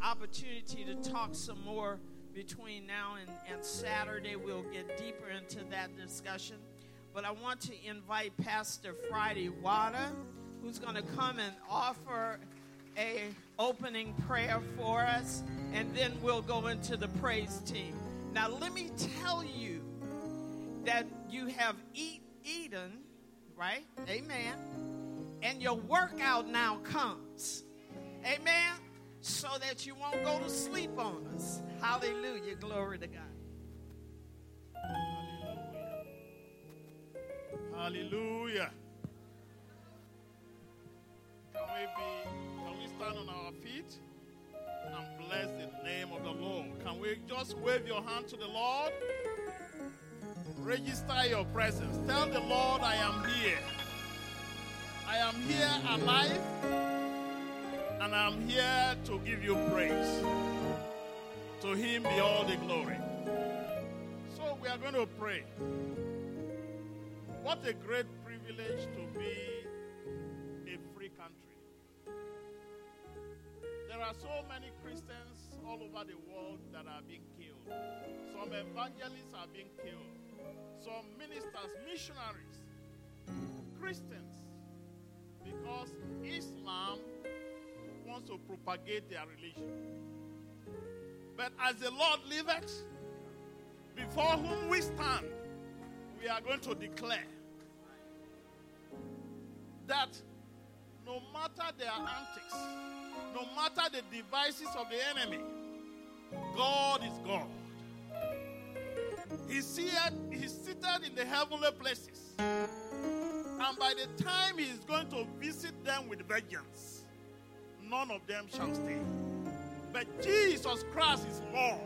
opportunity to talk some more between now and Saturday. We'll get deeper into that discussion. But I want to invite Pastor Friday Wada, who's going to come and offer a opening prayer for us, and then we'll go into the praise team. Now, let me tell you that you have eaten, right? Amen. And your workout now comes. Amen. So that you won't go to sleep on us. Hallelujah. Glory to God. Hallelujah. Can we stand on our feet and bless the name of the Lord? Can we just wave your hand to the Lord? Register your presence. Tell the Lord, I am here. I am here alive, and I am here to give you praise. To him be all the glory. So we are going to pray. What a great privilege to be a free country. There are so many Christians all over the world that are being killed. Some evangelists are being killed. Some ministers, missionaries, Christians, because Islam wants to propagate their religion. But as the Lord liveth, before whom we stand, we are going to declare that no matter their antics, no matter the devices of the enemy, God is God. He's seated in the heavenly places. And by the time he is going to visit them with vengeance, none of them shall stay. But Jesus Christ is Lord.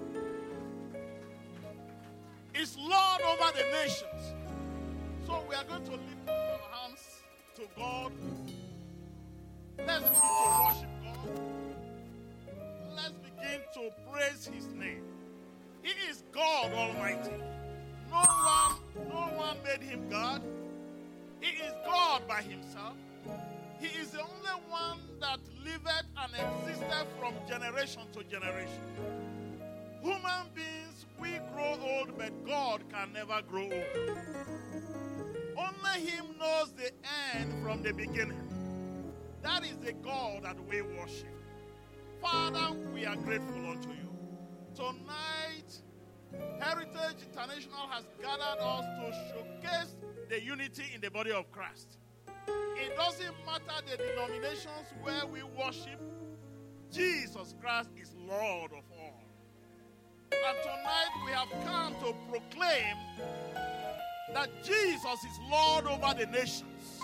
Is Lord over the nations. So we are going to lift our hands to God. Let's begin to worship God. Let's begin to praise his name. He is God Almighty. No one made him God. He is God by himself. He is the only one that liveth and existed from generation to generation. Human beings, we grow old, but God can never grow old. Only him knows the end from the beginning. That is the God that we worship. Father, we are grateful unto you. Tonight, Heritage International has gathered us to showcase the unity in the body of Christ. It doesn't matter the denominations where we worship, Jesus Christ is Lord of all. And tonight we have come to proclaim that Jesus is Lord over the nations.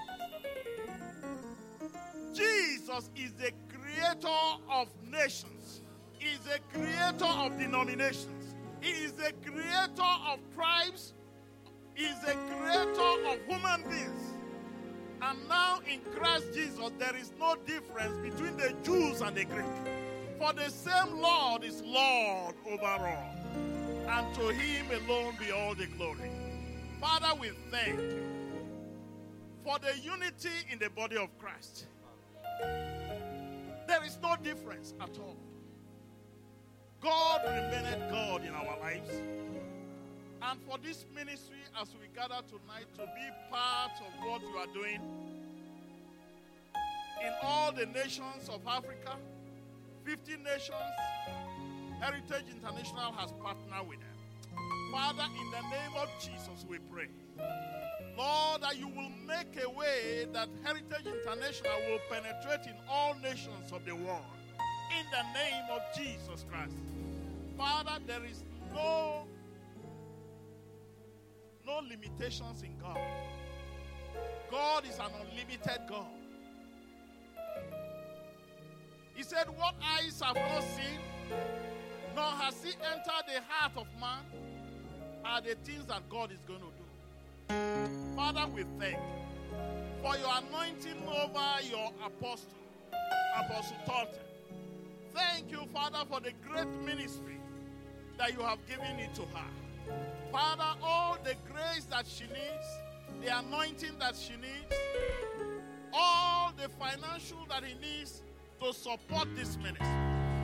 Jesus is the creator of nations. He is the creator of denominations. He is the creator of tribes. He is the creator of human beings. And now in Christ Jesus, there is no difference between the Jews and the Greek. For the same Lord is Lord over all. And to him alone be all the glory. Father, we thank you for the unity in the body of Christ. There is no difference at all. God remaineth God in our lives. And for this ministry, as we gather tonight to be part of what you are doing in all the nations of Africa, 50 nations, Heritage International has partnered with them. Father, in the name of Jesus, we pray. Lord, that you will make a way that Heritage International will penetrate in all nations of the world. In the name of Jesus Christ. Father, there is no limitations in God. God is an unlimited God. He said, what eyes have not seen, nor has he entered the heart of man, are the things that God is going to do. Father, we thank you for your anointing over your apostle, Apostle Talton. Thank you, Father, for the great ministry that you have given it to her. Father, all the grace that she needs, the anointing that she needs, all the financial that he needs to support this ministry.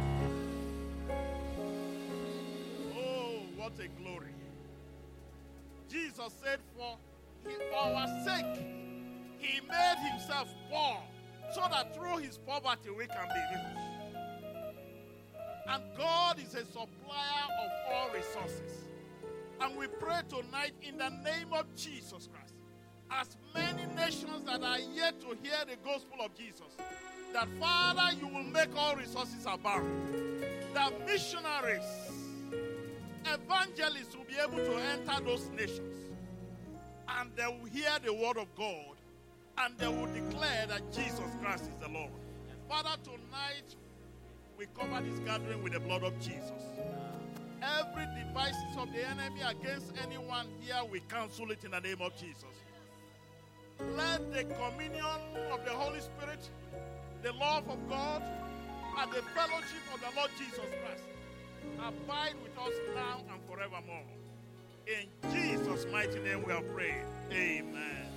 what a glory. Jesus said, for our sake, he made himself poor, so that through his poverty we can be rich. And God is a supplier of all resources. And we pray tonight in the name of Jesus Christ, as many nations that are yet to hear the gospel of Jesus, that Father, you will make all resources abound. That missionaries, evangelists will be able to enter those nations, and they will hear the word of God, and they will declare that Jesus Christ is the Lord. Father, tonight we cover this gathering with the blood of Jesus. Every devices of the enemy against anyone here, we cancel it in the name of Jesus. Let the communion of the Holy Spirit, the love of God, and the fellowship of the Lord Jesus Christ abide with us now and forevermore. In Jesus' mighty name we have prayed. Amen.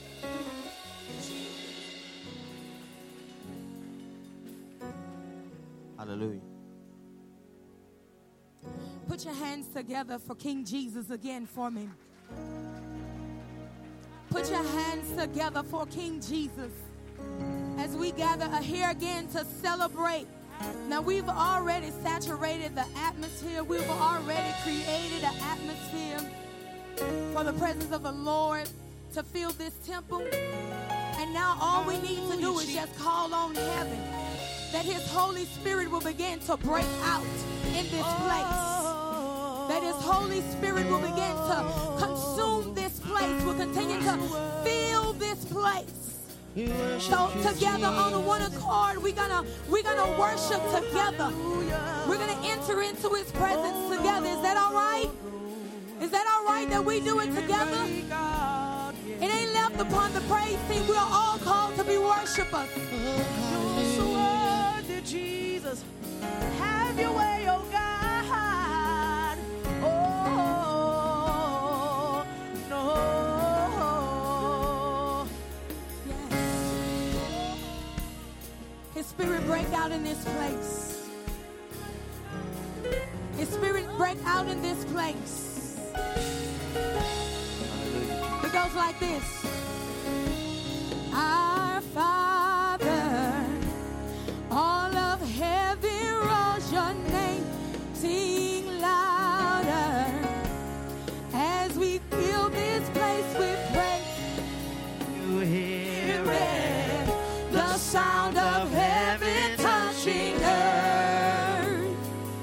Hallelujah. Put your hands together for King Jesus again for me. Put your hands together for King Jesus as we gather here again to celebrate. Now, we've already saturated the atmosphere. We've already created an atmosphere for the presence of the Lord to fill this temple. And now all we need to do is just call on heaven, that his Holy Spirit will begin to break out in this place. That his Holy Spirit will begin to consume this place, will continue to fill this place. So together on one accord, we're gonna worship together. We're gonna enter into his presence together. Is that all right? Is that all right that we do it together? It ain't left upon the praise team. We are all called to be worshipers. You're so worthy, Jesus. Have your way, oh God. Oh, no. Yes. His spirit break out in this place. His spirit break out in this place. It goes like this. Our Father, all of heaven rolls your name. Sing louder as we fill this place with praise. You hear it, the sound of heaven touching earth.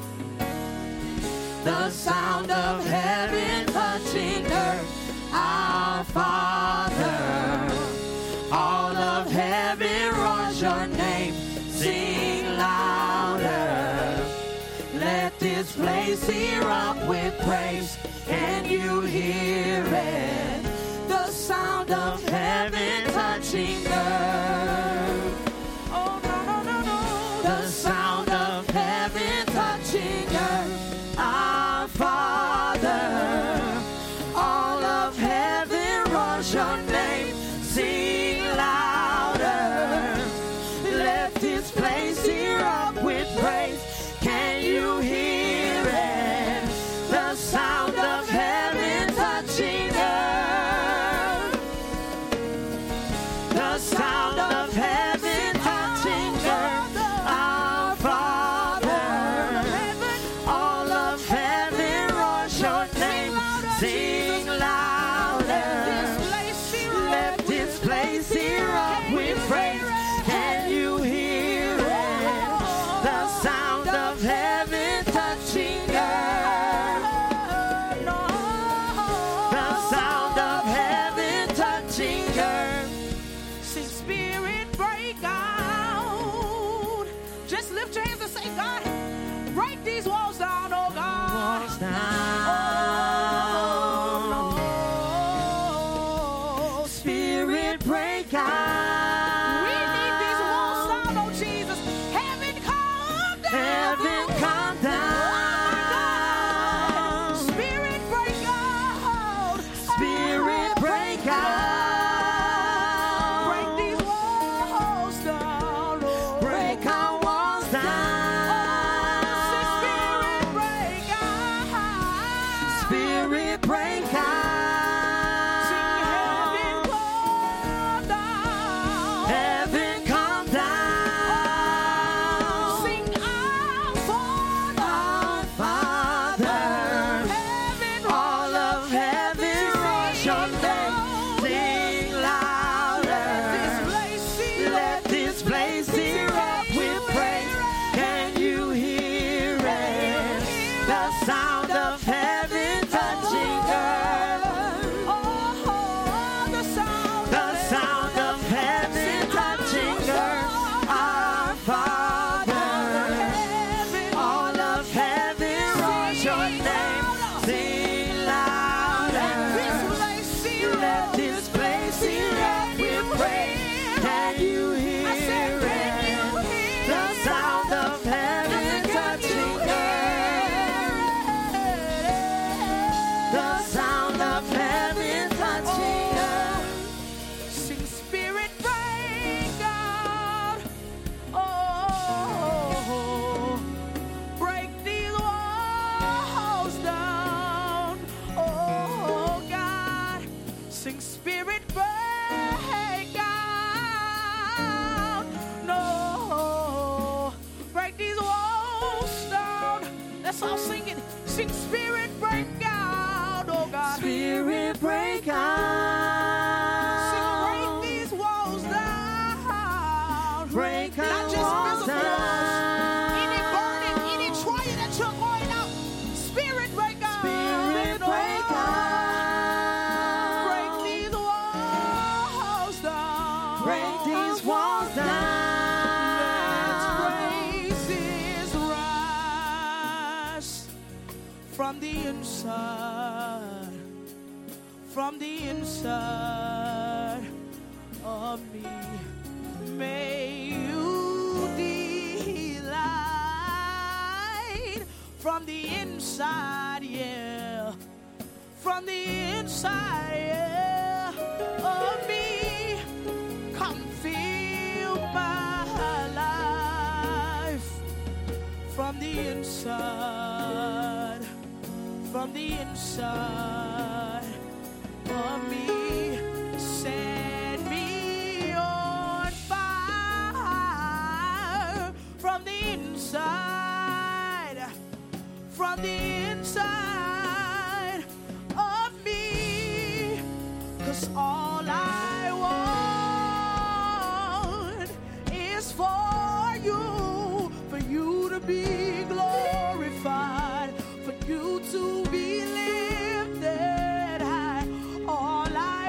The sound of heaven touching earth. Our Father, all of heaven roars your name. Sing louder. Let this place erupt with praise. Can you hear it? The sound of heaven touching earth. Oh, no, no, no, no. The sound of heaven touching earth. Our Father, all of heaven roars your name. Sing louder. Let this place erupt with praise. Can you hear it? The sound of heaven touching earth. The sound of heaven touching earth. Our Father, all of heaven roars your name. Sing louder. Let this place erupt with praise. Can you hear it? The sound of heaven touching earth. The sound of heaven touching earth. See, spirit break out. Just lift your hands and say, God, break these walls down, oh God. Walls down. Oh, Spirit break out. we need these walls down, oh Jesus. Heaven come down. Heaven come down. Spirit break out. Spirit break out. Break these walls down, Lord. Break our walls down. Spirit break out. Let's all sing it. Sing, Spirit, break out, oh God. Spirit, break out. Sing, break these walls down. Break Not our just walls physical walls. down. Any burden, any trial that you're going out. Spirit, break out. Spirit, break out. Break these walls down. Break these walls down. From the inside of me, may you delight. From the inside, yeah, from the inside, yeah, of me, come fill my life. From the inside. From the inside of me, set me on fire. From the inside of me, 'cause all I want is for you to be glorified, for you to be lifted high. All I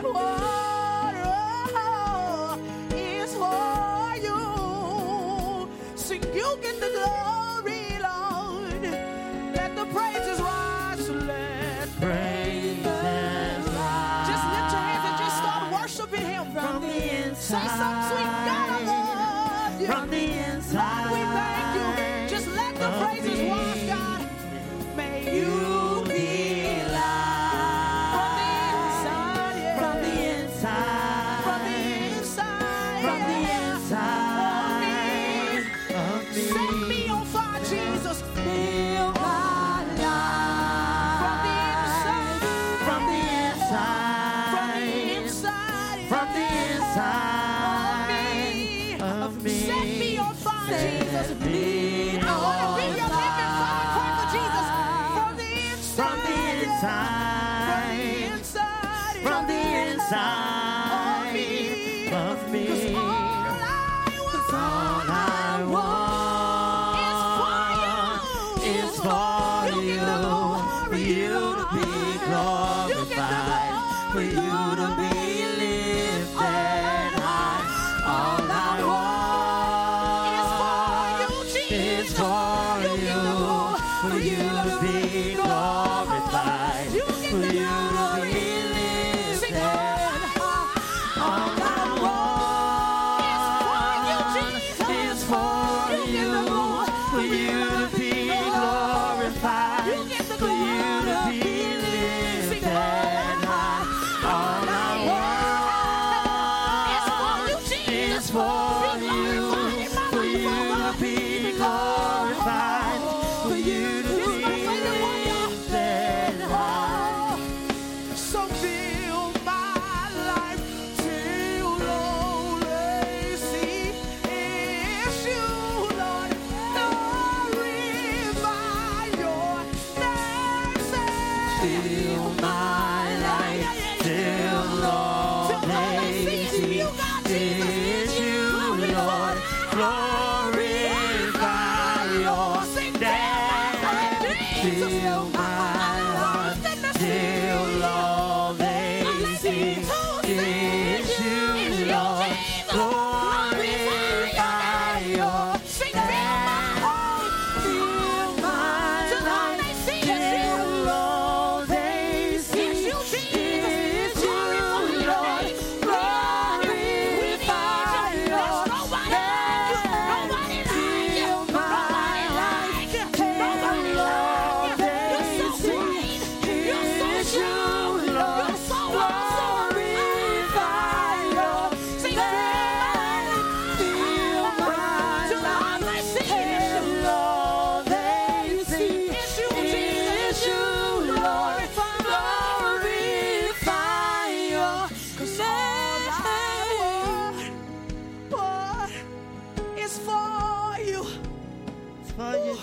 want is for you. Sing, you get the glory, Lord. Let the praises rise. Let Praises rise. just lift your hands and just start worshiping Him. From the Say something sweet, God, I love you. From the inside. Lord, we thank you. Just let the praises rise, God. May you be light. From the inside, From the inside. from the inside, Of me. set me on fire, Jesus. Feel my life. From the inside, From the inside, From the inside of me. Set me on fire, Jesus. Set me I want to be your living firecracker, Jesus. From the From the inside, inside. from the From the inside inside of me. 'Cause all All I want is for you to be glorified, for you to be lifted high. All I want is for you to be glorified, for you to be lifted high. All I want is for you to be glorified, for you to be lifted high. All I want is for you to be glorified, for you to be lifted high. So fill my life till all they see is you, Lord. Glorify your name. Fill my life till all they see is you, Lord. Glorify your name. Fill my life till all they see is you, Lord. Glorify your name. Fill my life till all they see is you, Lord. Glorify your name. Fill my life till all they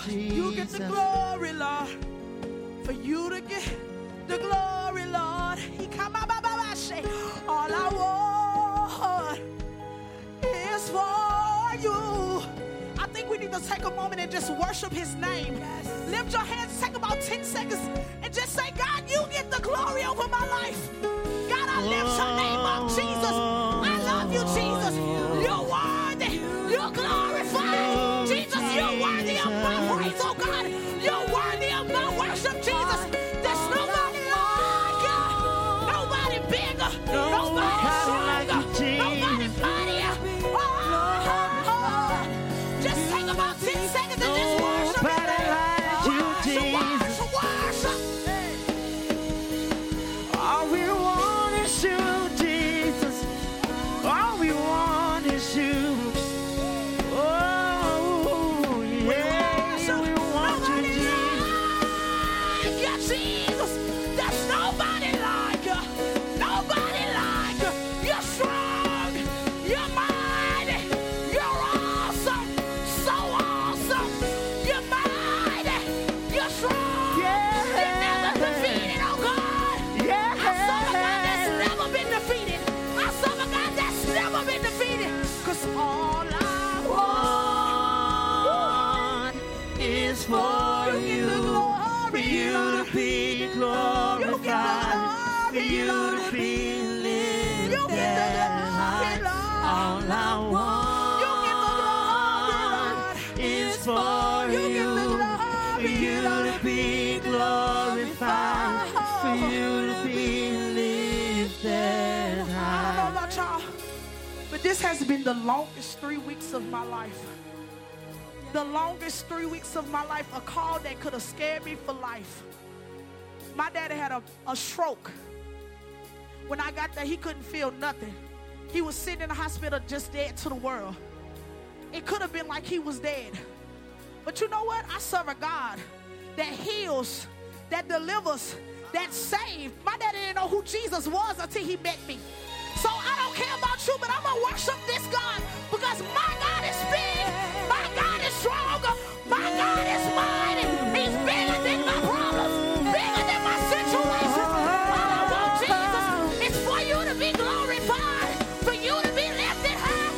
You get the glory, Lord. For you to get the glory, Lord. He come out, all I want is for you. I think we need to take a moment and just worship his name. Lift your hands, take about 10 seconds, and just say, God, you get the glory over my life. God, I lift your name up, Jesus. I love you, Jesus. You're worthy. You're glorified. Jesus, you're worthy of my praise, oh God. You're worthy of my worship, Jesus. There's nobody like you. Nobody bigger. Nobody stronger. Nobody mightier. Just take about 10 seconds and just worship. Worship. All we want is you, Jesus. All we want is you. Oh, yeah. We want you, Jesus. Jesus. There's nobody like you. Nobody like you. You're strong. You're mighty. You're awesome. So awesome. You're mighty. You're strong. You're never defeated, oh God. I serve a God that's never been defeated. I serve a God that's never been defeated. 'Cause all I want Is for you, for you to be glorified, for you to be lifted high. All I want is for you, for you to be glorified, for you to be lifted I don't know high. about y'all, but this has been the longest 3 weeks of my life. The longest 3 weeks of my life, a call that could have scared me for life. My daddy had a stroke. When I got there, he couldn't feel nothing. He was sitting in the hospital just dead to the world. It could have been like he was dead. But you know what? I serve a God that heals, that delivers, that saved. My daddy didn't know who Jesus was until he met me. So I don't care about you, but I'm going to worship this God because my God is big. My God is stronger. My God is mighty. He's bigger than my problems, bigger than my situations. All I want, Jesus, is for you to be glorified, for you to be lifted high.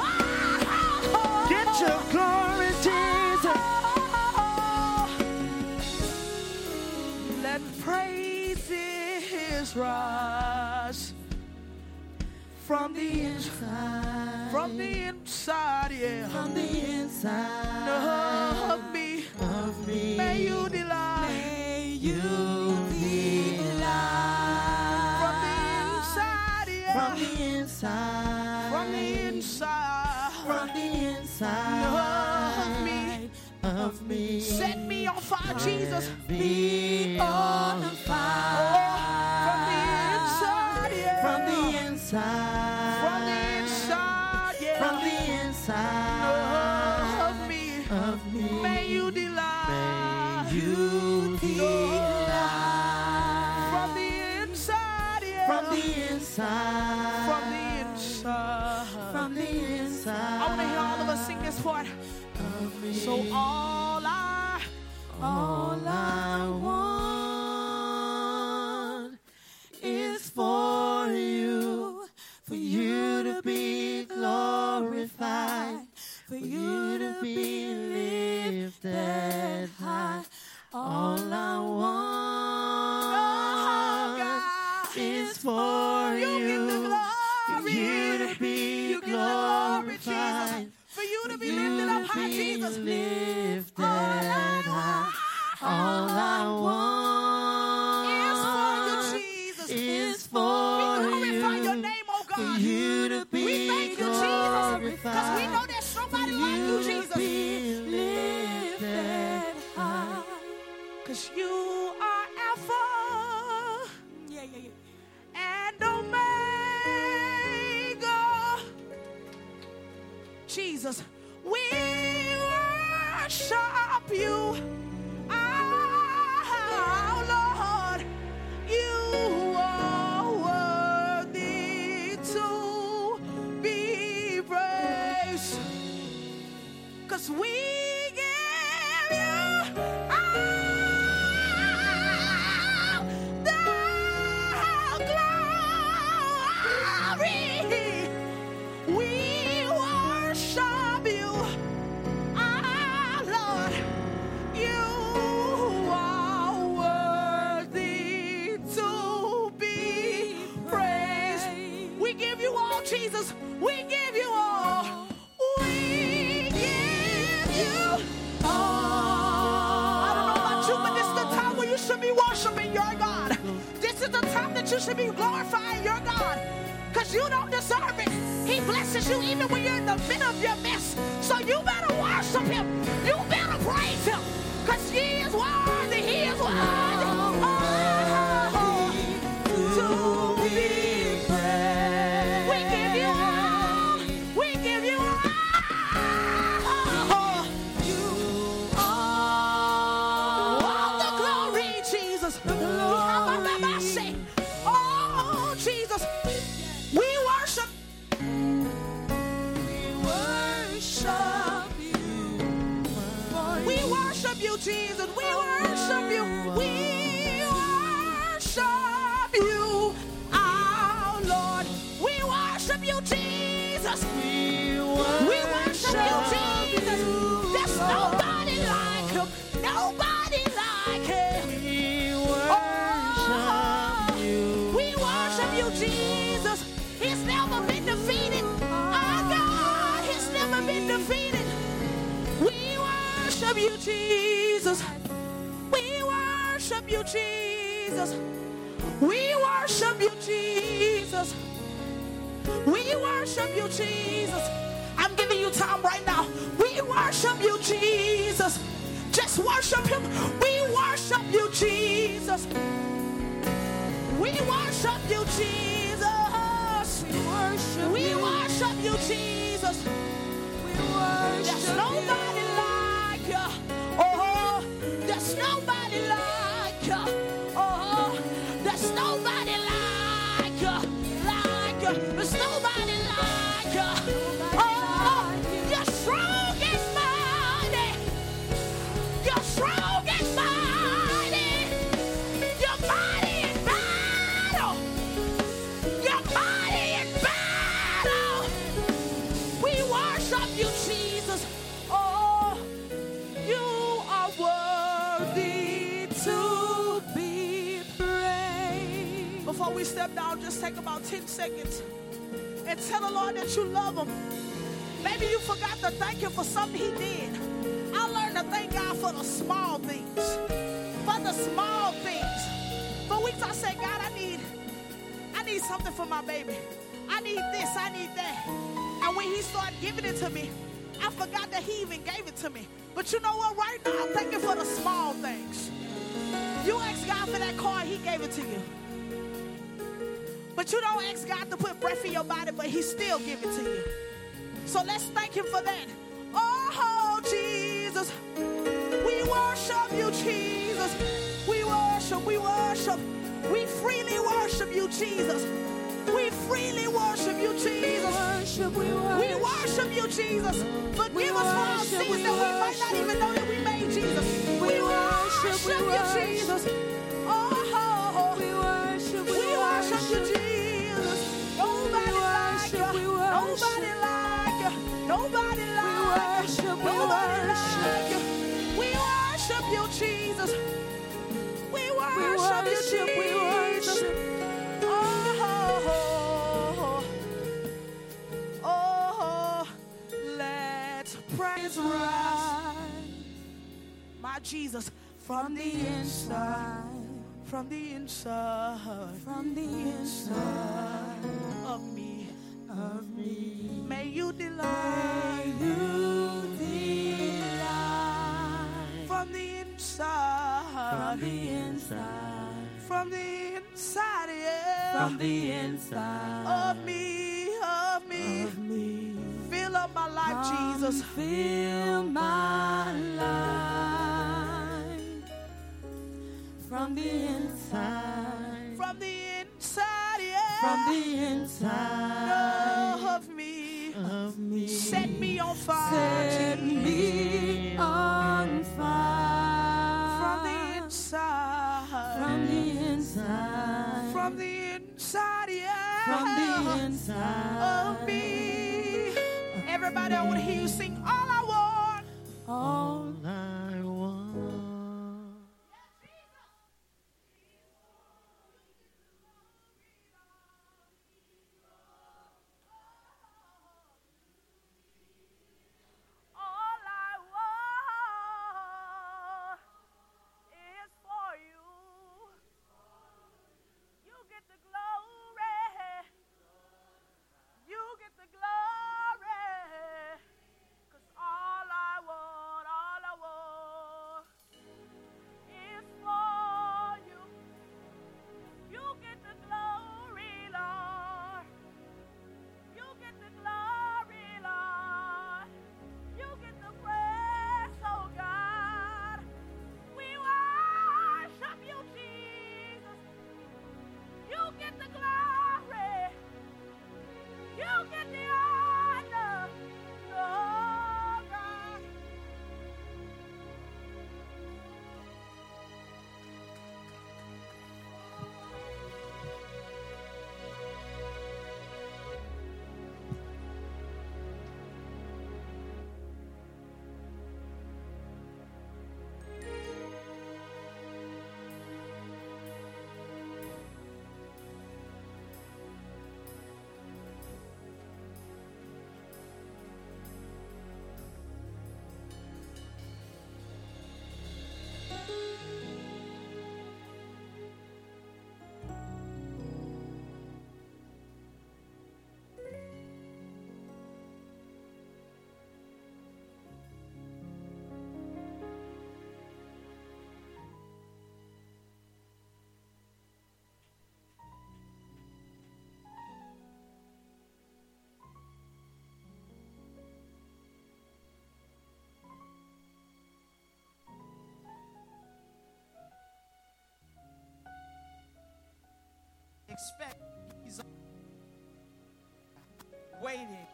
Get your glory, Jesus. Let praises rise from the inside, yeah. From the inside Of me, of me, may you delight. may you delight. From the inside, yeah. From the inside, From the inside, from the inside of me, set me on fire, Jesus. be on fire. From the inside, yeah. From the inside, From the inside, yeah. from the inside of me, may you delight. may you delight. From the inside, yeah. From the inside, From the inside. from the inside. I want to hear all of us sing this part. So all I want is for you to be glorified, for you to be lifted high. All I want is for you get the you, for glory. you to be You get the glory, Jesus. glorified. For you to be lifted up high, Jesus. Lifted high. All I want is for you, Jesus. is for We glorify you, your name, oh for God. you to be We thank you, Jesus, because we know there's somebody like you, Jesus. Lifted high. Because you are Alpha and Omega. Jesus, we worship you. Our Lord, you are worthy to be praised. 'Cause we give you should be worshiping your God. This is the time that you should be glorifying your God. Because you don't deserve it. He blesses you even when you're in the middle of your mess. So you better worship him. You better praise him. Because he is worthy. He is worthy. To be praised. We give you all. We give you all. All the glory, Jesus. Oh, Jesus. We worship. We worship you, Jesus. We worship you. We worship you, our Lord. We worship you, Jesus. We worship you, Jesus. There's nobody like him. Nobody like him. We worship you, Jesus. He's never been defeated. Our God, he's never been defeated. We worship you, Jesus. We worship you, Jesus. We worship you, Jesus. We worship you, Jesus. I'm giving you time right now. We worship you, Jesus. Just worship him. We worship you, Jesus. We worship you, Jesus. We worship you, Jesus. There's nobody like you. Oh, there's nobody like you. Oh, there's nobody like you. Like you. There's nobody like you. Oh, you're strong and mighty. You're strong and mighty. You're mighty in battle. You're mighty in battle. We worship you, Jesus. Oh, you are worthy to be praised. Before we step down, just take about 10 seconds and tell the Lord that you love him. Maybe you forgot to thank him for something he did. I learned to thank God for the small things. For the small things. For weeks I said, God, I need something for my baby. I need this, I need that. And when he started giving it to me, I forgot that he even gave it to me. But you know what? Right now, I'm thanking for the small things. You asked God for that car, he gave it to you. But you don't ask God to put breath in your body, but he still give it to you. So let's thank him for that. Oh, Jesus. We worship you, Jesus. We worship, we worship. We freely worship you, Jesus. We freely worship you, Jesus. We worship you, Jesus. Forgive us for our sins that we might not even know that we made, Jesus. We worship you, Jesus. Oh, we worship you, Jesus. Nobody like you. Nobody like you. Nobody like you. Nobody like you. We worship you, Jesus. We worship you, Jesus. Oh, let praise rise, my Jesus, from the inside, from the inside, from the inside of me, May you delight, from the inside, from the inside, yeah, from the inside of me, fill up my life, Jesus, fill my life from the inside, from the inside, yeah, from the inside of me, set me on fire, set me on fire from the inside, from the inside, from the inside, yeah, from the inside of me. Everybody, I want to hear you sing all I want. all I want. All I want is for you. waiting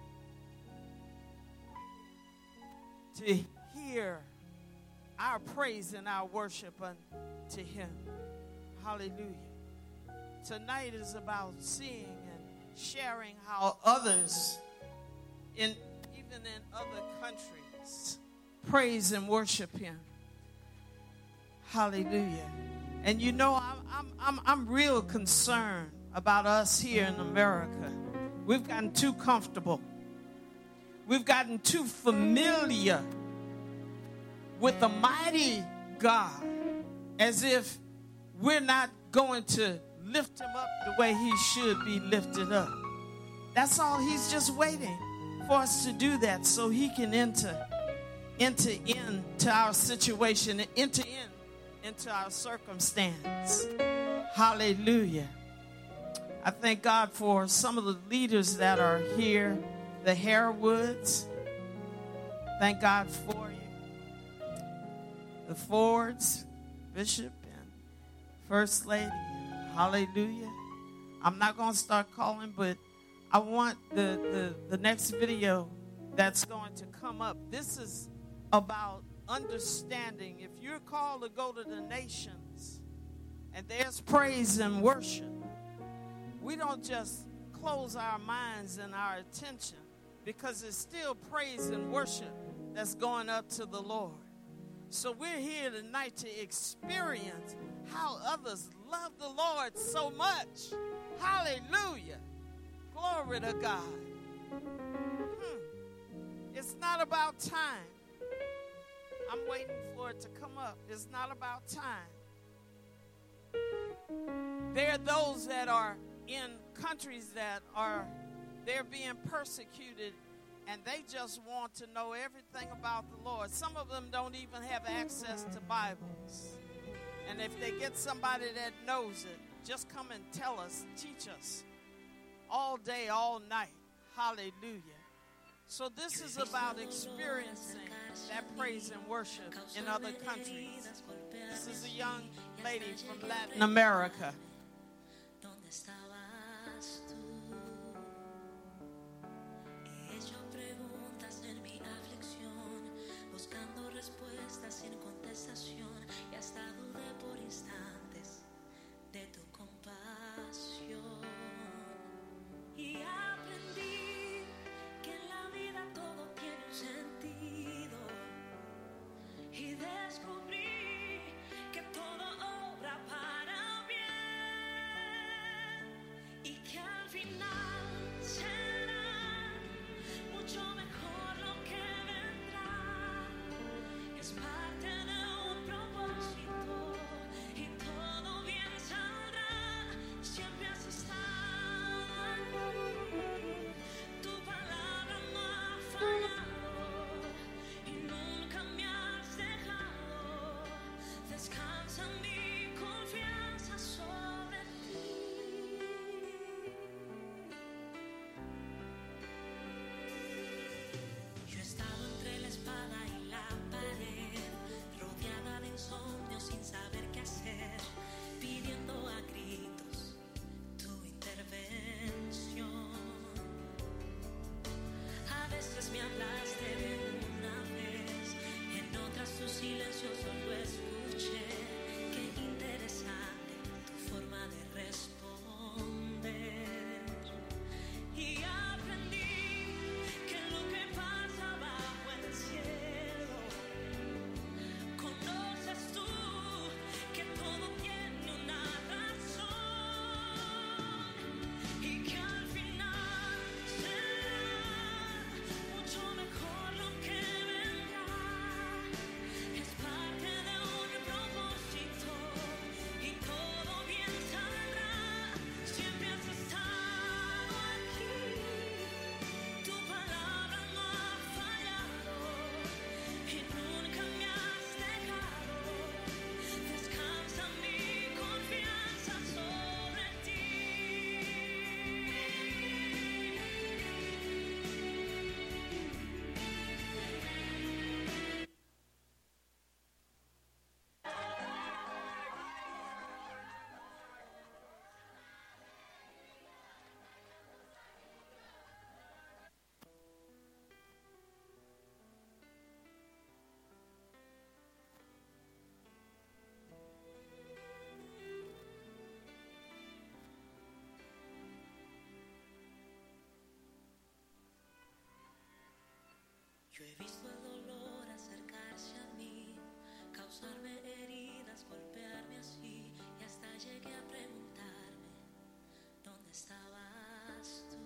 to hear our praise and our worship unto him. Hallelujah. Tonight is about seeing and sharing how others, even in other countries, praise and worship him. Hallelujah. And you know, I'm real concerned about us here in America. We've gotten too comfortable. We've gotten too familiar with the mighty God, as if we're not going to lift him up the way he should be lifted up. That's all. He's just waiting for us to do that so he can enter into our situation, enter into our circumstance. Hallelujah. I thank God for some of the leaders that are here, the Harewoods. Thank God for you. The Fords, Bishop and First Lady. Hallelujah. I'm not going to start calling, but I want the next video that's going to come up. This is about understanding. If you're called to go to the nations and there's praise and worship, we don't just close our minds and our attention, because it's still praise and worship that's going up to the Lord. So we're here tonight to experience how others love the Lord so much. Hallelujah. Glory to God. It's not about time. I'm waiting for it to come up. It's not about time. There are those that are in countries that they're being persecuted, and they just want to know everything about the Lord. Some of them don't even have access to Bibles. And if they get somebody that knows it, just come and tell us, teach us all day, all night. Hallelujah. So this is about experiencing that praise and worship in other countries. This is a young lady from Latin America. Yo he visto el dolor acercarse a mí, causarme heridas, golpearme así, y hasta llegué a preguntarme, ¿dónde estabas tú?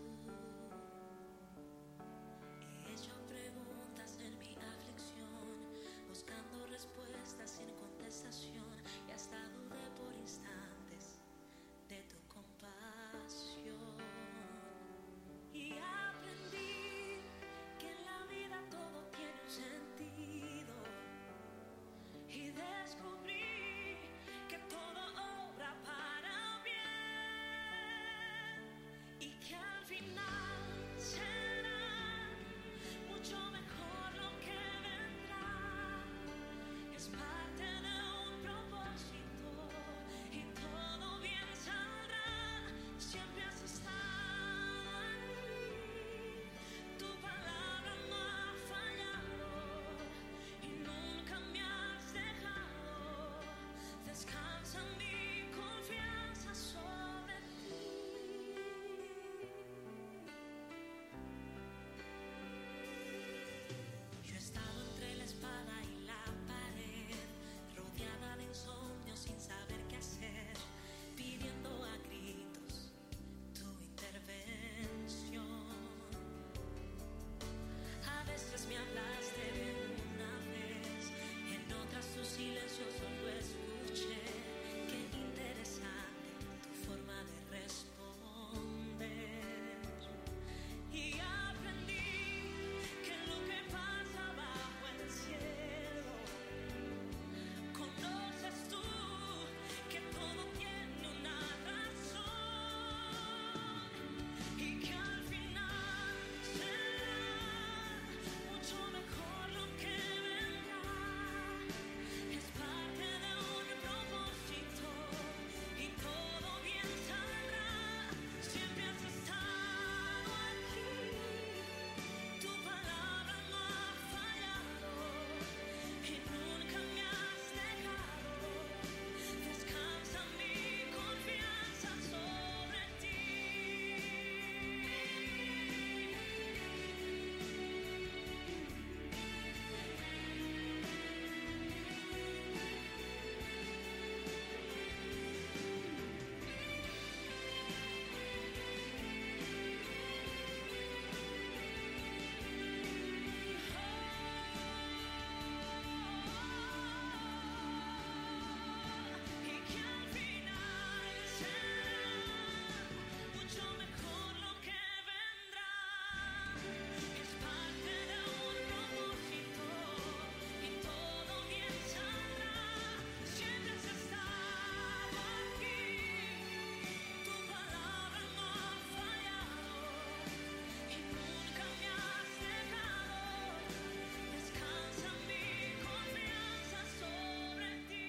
He hecho preguntas en mi aflicción, buscando respuestas sin contestación, y hasta dudé por instantes de tu compasión. Y aprendí que en la vida todo tiene un sentido, y descubrí que todo obra para bien, y que al final será mucho mejor lo que vendrá. Es parte de un propósito y todo bien saldrá. Siempre has estado aquí, tu palabra no ha fallado y nunca me has dejado. Descansa mi confianza sobre ti. Yo he estado entre la espada y la pared, rodeada de insomnio sin saber qué hacer, pidiendo a gritos tu intervención. A veces me hablaste de una vez, en otras tu silencio solo escuché. Qué interesante tu forma de responder. Y aprendí que lo que pasa bajo el cielo, conoces tú, que todo tiene una razón, y que al final será mucho mejor lo que vendrá. Es parte de un propósito y todo bien saldrá. Siempre has estado aquí, tu palabra no ha fallado y nunca me has dejado. Descansa mi confianza sobre ti. Y que al final será mucho mejor lo que vendrá. Es parte de un propósito y todo bien saldrá. Siempre has estado aquí, tu palabra no ha fallado y nunca me has dejado. Descansa mi confianza sobre ti.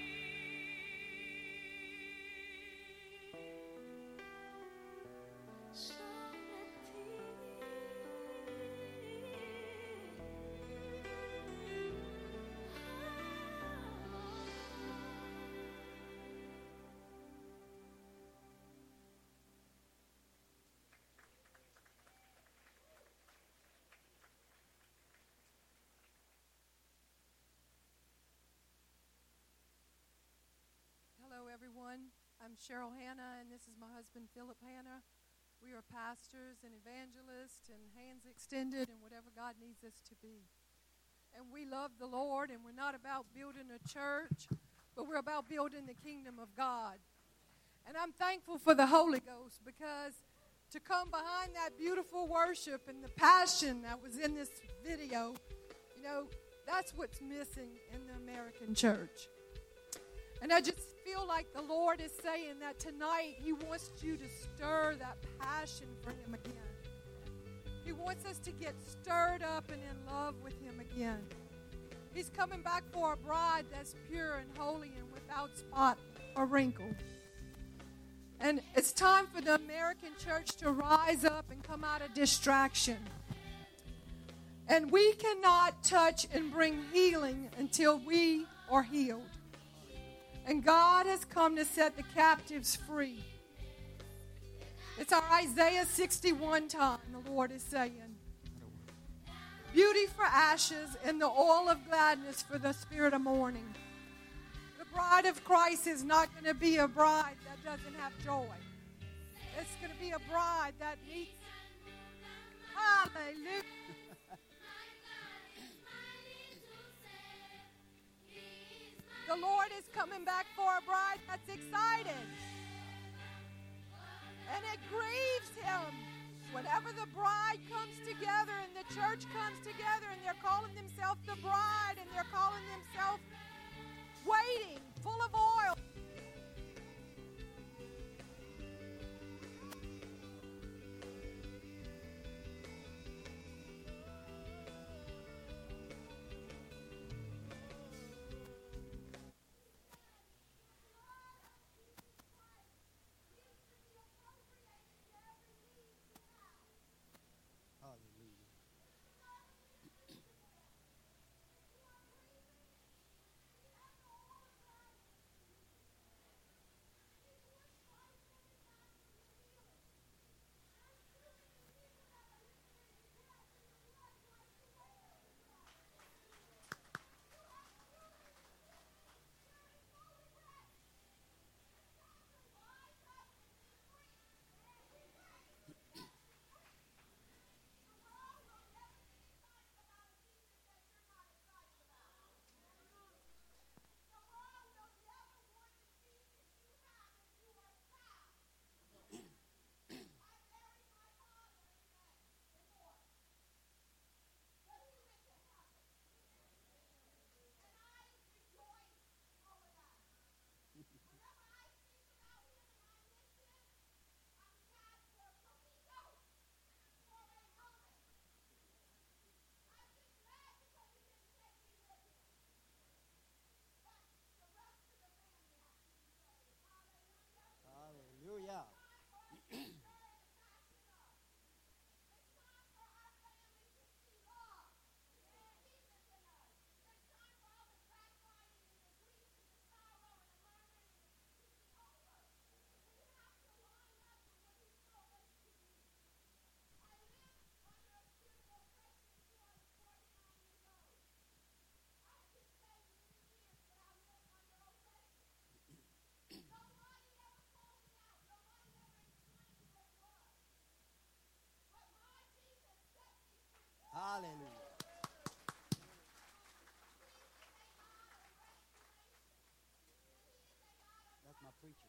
Hello, everyone. I'm Cheryl Hanna, and this is my husband, Philip Hanna. We are pastors and evangelists and hands extended and whatever God needs us to be. And we love the Lord, and we're not about building a church, but we're about building the kingdom of God. And I'm thankful for the Holy Ghost, because to come behind that beautiful worship and the passion that was in this video, you know, that's what's missing in the American church. And I just feel like the Lord is saying that tonight He wants you to stir that passion for Him again. He wants us to get stirred up and in love with Him again. He's coming back for a bride that's pure and holy and without spot or wrinkle. And it's time for the American church to rise up and come out of distraction. And we cannot touch and bring healing until we are healed. And God has come to set the captives free. It's our Isaiah 61 time, the Lord is saying. beauty for ashes and the oil of gladness for the spirit of mourning. The bride of Christ is not going to be a bride that doesn't have joy. It's going to be a bride that meets. Hallelujah. The Lord is coming back for a bride that's excited. And it grieves him whenever the bride comes together and the church comes together and they're calling themselves the bride and they're calling themselves waiting, full of oil. Hallelujah. Hallelujah. That's my preacher.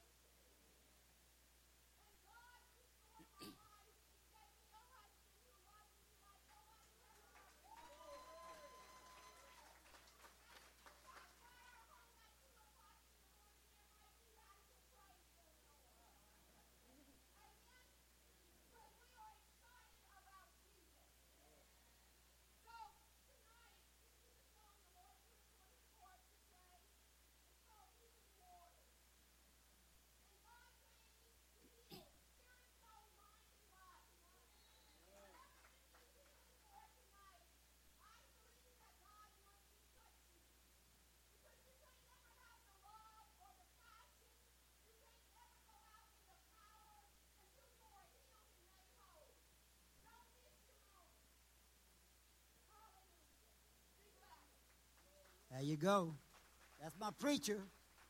There you go. That's my preacher.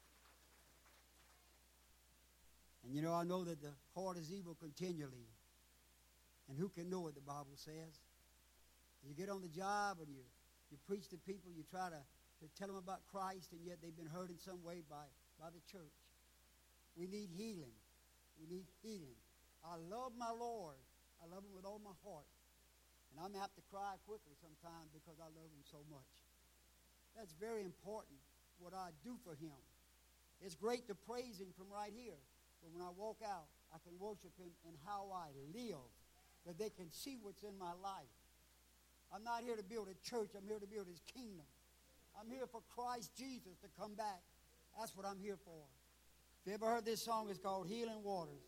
And you know, I know that the heart is evil continually. And who can know what the Bible says? You get on the job and you preach to people, you try to tell them about Christ, and yet they've been hurt in some way by the church. We need healing. We need healing. I love my Lord. I love him with all my heart. And I'm apt to cry quickly sometimes because I love him so much. That's very important, what I do for him. It's great to praise him from right here. But when I walk out, I can worship him in how I live, that they can see what's in my life. I'm not here to build a church. I'm here to build his kingdom. I'm here for Christ Jesus to come back. That's what I'm here for. If you ever heard this song, it's called Healing Waters.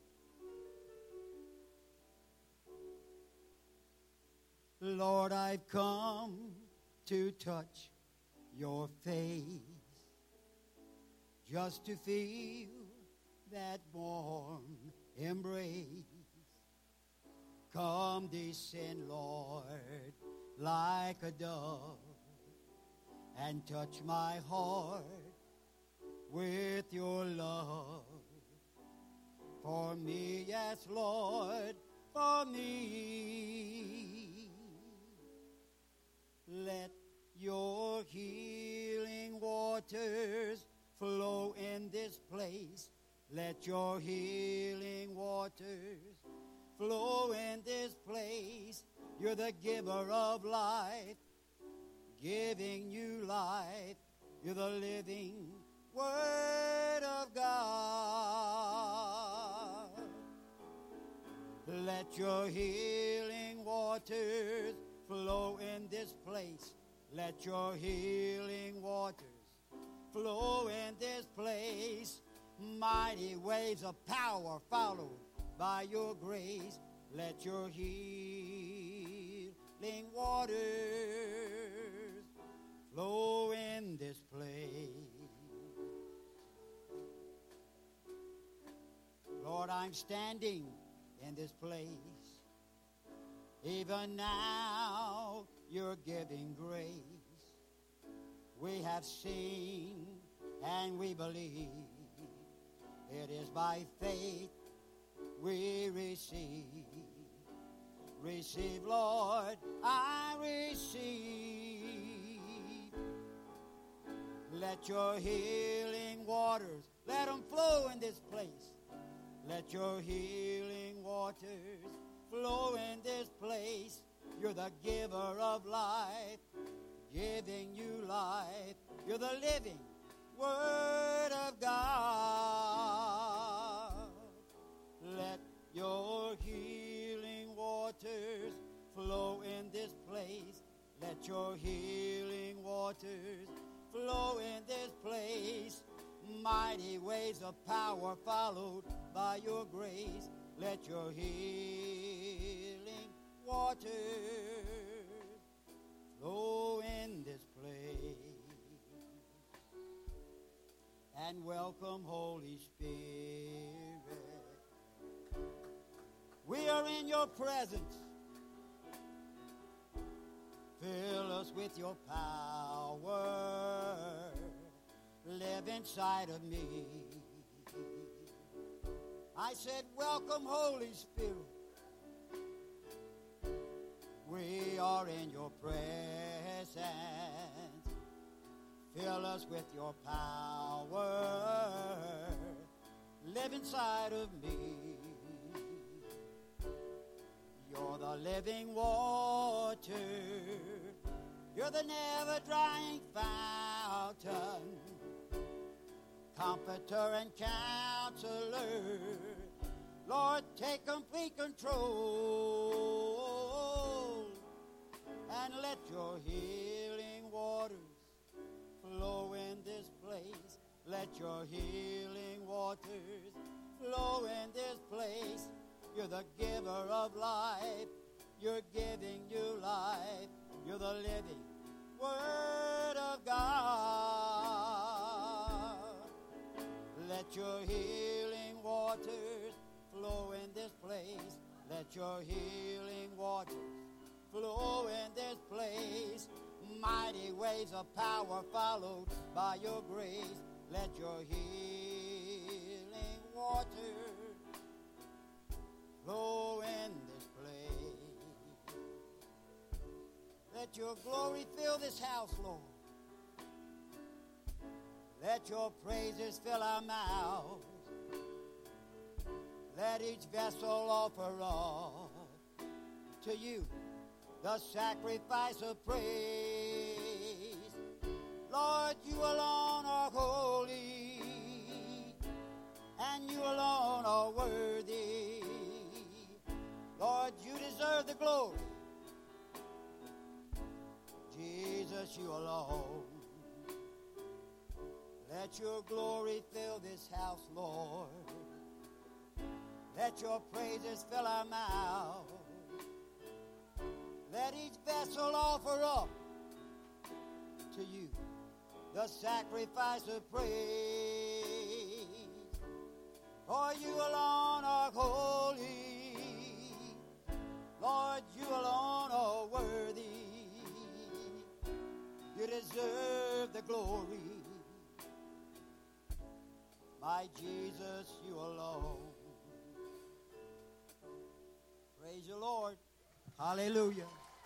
Lord, I've come to touch your face, just to feel that warm embrace. Come descend, Lord, like a dove and touch my heart with your love. For me, yes, Lord, for me. Let your healing waters flow in this place. Let your healing waters flow in this place. You're the giver of life, giving you life. You're the living Word of God. Let your healing waters flow in this place. Let your healing waters flow in this place. Mighty waves of power followed by your grace. Let your healing waters flow in this place. Lord, I'm standing in this place. Even now, you're giving grace. We have seen and we believe. It is by faith we receive. Receive, Lord, I receive. Let your healing waters, let them flow in this place. Let your healing waters flow in this place. You're the giver of life, giving you life. You're the living Word of God. Let your healing waters flow in this place. Let your healing waters flow in this place. Mighty waves of power followed by your grace. Let your healing waters flow in this place. And welcome, Holy Spirit. We are in your presence. Fill us with your power. Live inside of me. I said, welcome, Holy Spirit. We are in your presence. Fill us with your power. Live inside of me. You're the living water. You're the never-drying fountain. Comforter and counselor. Lord, take complete control. And let your healing waters flow in this place. Let your healing waters flow in this place. You're the giver of life. You're giving you life. You're the living Word of God. Let your healing waters flow in this place. Let your healing waters flow in this place. Mighty waves of power followed by your grace. Let your healing waters flow in this place. Let your glory fill this house, Lord. Let your praises fill our mouths. Let each vessel offer up to you the sacrifice of praise. Lord, you alone are holy, and you alone are worthy. Lord, you deserve the glory. Jesus, you alone. Let your glory fill this house, Lord. Let your praises fill our mouths. Let each vessel offer up to you the sacrifice of praise. For you alone are holy. Lord, you alone are worthy. deserve the glory. My Jesus, you alone. Praise the Lord. Hallelujah.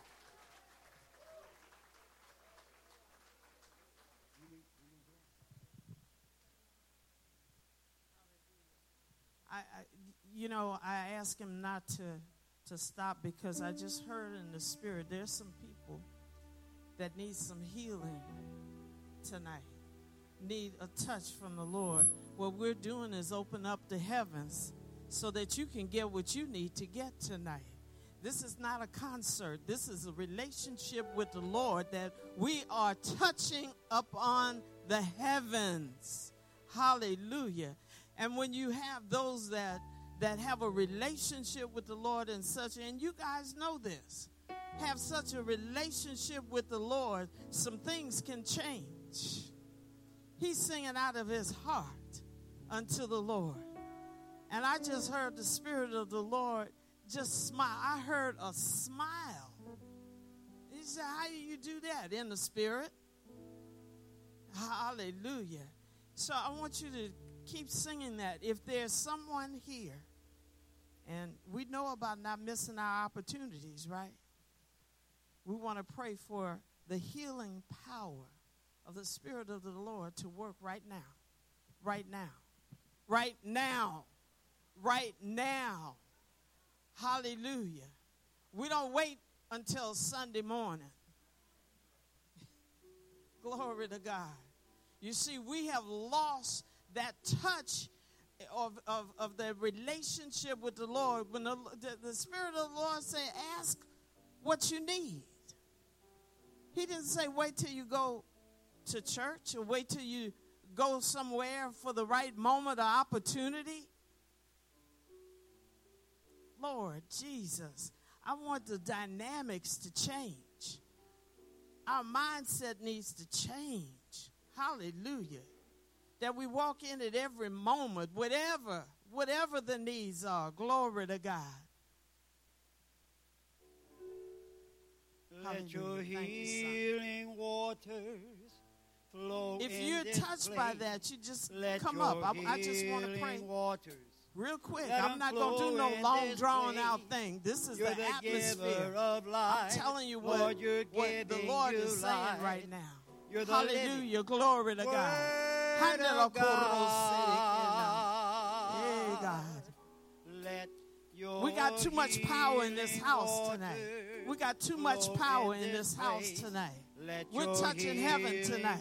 I asked him not to stop because I just heard in the spirit there's some people that need some healing tonight, need a touch from the Lord. What we're doing is open up the heavens so that you can get what you need to get tonight. This is not a concert. This is a relationship with the Lord that we are touching upon the heavens. Hallelujah. And when you have those that have a relationship with the Lord and such, and you guys know this, have such a relationship with the Lord, some things can change. He's singing out of his heart unto the Lord. And I just heard the Spirit of the Lord just smile. I heard a smile. He said, how do you do that? In the Spirit. Hallelujah. So I want you to keep singing that. If there's someone here, and we know about not missing our opportunities, right? We want to pray for the healing power of the Spirit of the Lord to work right now. Right now. Right now. Right now. Hallelujah. We don't wait until Sunday morning. Glory to God. You see, we have lost that touch of the relationship with the Lord. When the Spirit of the Lord said, ask what you need. He didn't say wait till you go to church or wait till you go somewhere for the right moment or opportunity. Lord Jesus, I want the dynamics to change. Our mindset needs to change. Hallelujah. That we walk in at every moment, whatever the needs are. Glory to God. Let your healing waters flow. If you're touched by that, you just come up. I just want to pray real quick. I'm not going to do no long, drawn-out thing. This is the atmosphere. I'm telling you what the Lord is saying right now. Hallelujah. Glory to God. Hey, God. We got too much power in this house tonight. We got too much power in this house tonight. We're touching heaven tonight.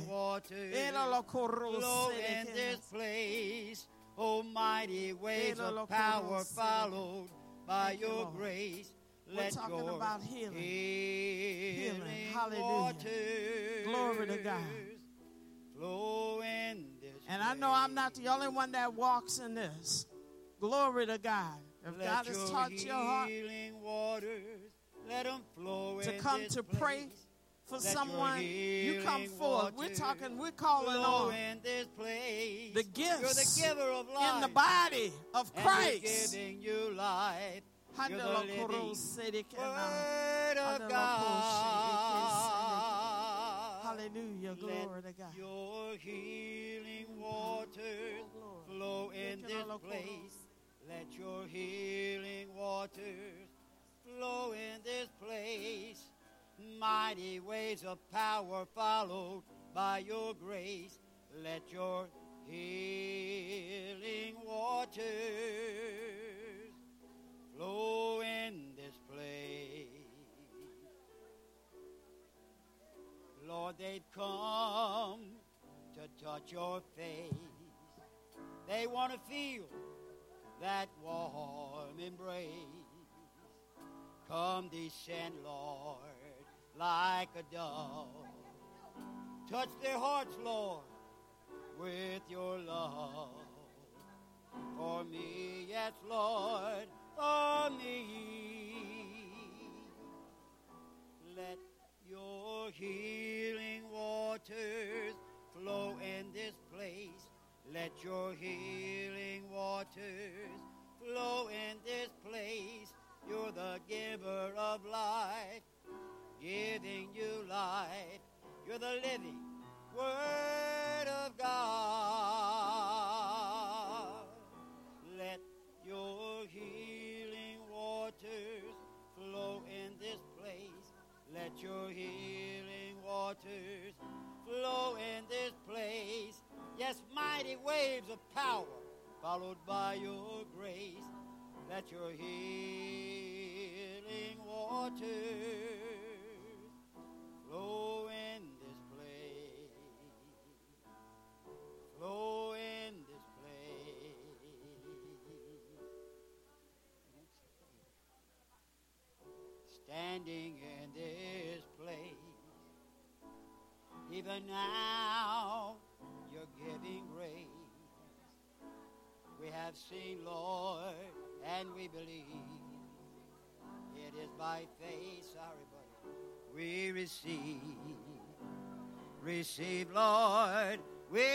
Flow in this place. Almighty waves of power followed by your grace. We're talking about healing. Healing. Hallelujah. Glory to God. Flow in this and I know I'm not the only one that walks in this. Glory to God. If God has taught your heart let them flow to come to pray for someone, you come forward. We're calling on the gifts in the body of Christ. Giving you life. You're the living Word of God. Hallelujah. Glory to God. Your healing waters flow in this place. Let your healing waters flow in this place. Mighty waves of power followed by your grace. Let your healing waters flow in this place. Lord, they've come to touch your face. They want to feel that warm embrace. Come descend, Lord, like a dove. Touch their hearts, Lord, with your love. For me, yes, Lord, for me. Let your healing waters flow in this place. Let your healing waters flow in this place. You're the giver of life, giving you life. You're the living Word of God. Let your healing waters flow in this place. Let your healing waters flow in this place. Yes, mighty waves of power followed by your grace. Let your healing waters flow in this place. Flow in this place. Standing in this place. Even now, you're giving grace. We have seen, Lord, and we believe. It is by faith, sorry, buddy, we receive. Receive, Lord, we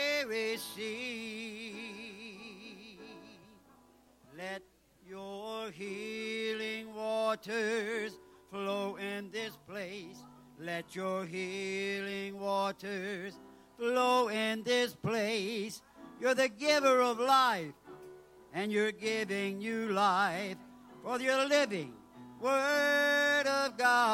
receive. Let your healing waters flow in this place. Let your healing waters flow in this place. You're the giver of life, and you're giving new life, for you're living Word of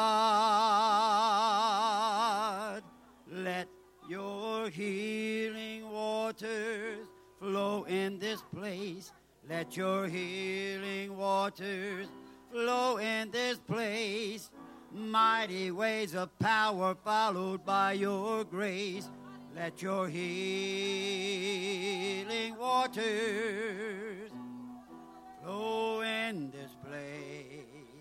God. Let your healing waters flow in this place. Let your healing waters flow in this place. Mighty waves of power followed by your grace. Let your healing waters flow in this place.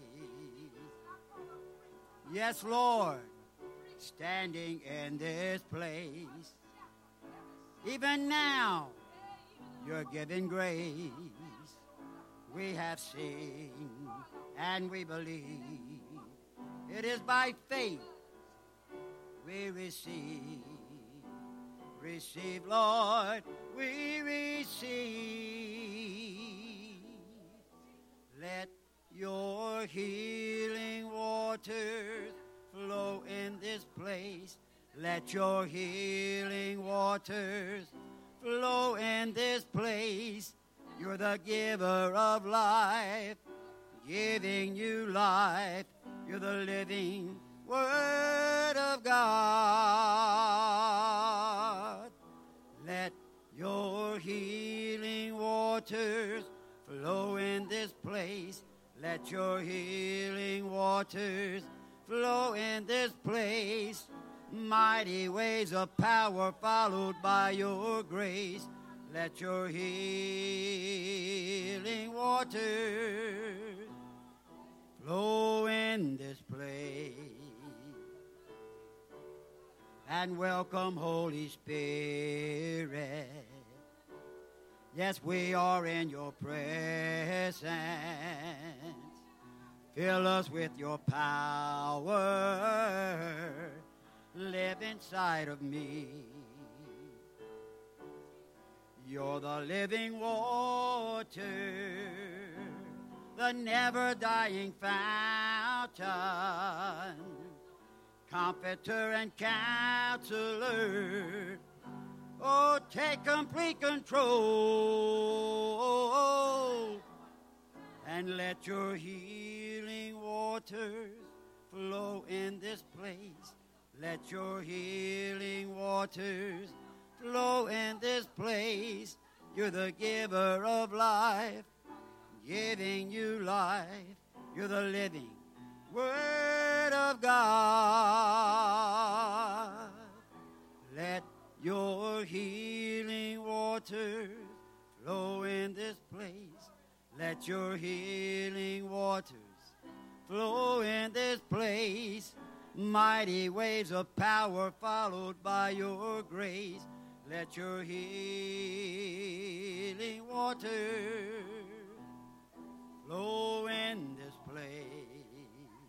Yes, Lord, standing in this place. Even now, you're giving grace. We have seen and we believe. It is by faith we receive. Receive, Lord, we receive. Let your healing waters flow in this place. Let your healing waters flow in this place. You're the giver of life, giving you life. You're the living Word of God. Let your healing waters flow in this place. Let your healing waters flow in this place. Mighty waves of power followed by your grace. Let your healing waters flow in this place. And welcome, Holy Spirit. Yes, we are in your presence. Fill us with your power. Live inside of me. You're the living water, the never-dying fountain, comforter and counselor. Oh, take complete control and let your healing waters flow in this place. Let your healing waters flow in this place. You're the giver of life, giving you life. You're the living Word of God. Let your healing waters flow in this place. Let your healing waters flow in this place. Mighty waves of power followed by your grace. Let your healing waters flow in this place.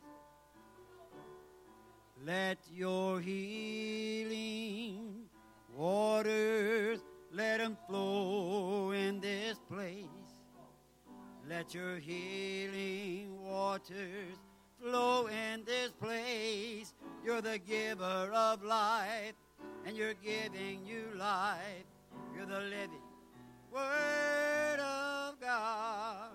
Let your healing waters, let them flow in this place. Let your healing waters flow in this place. You're the giver of life, and you're giving you life. You're the living Word of God.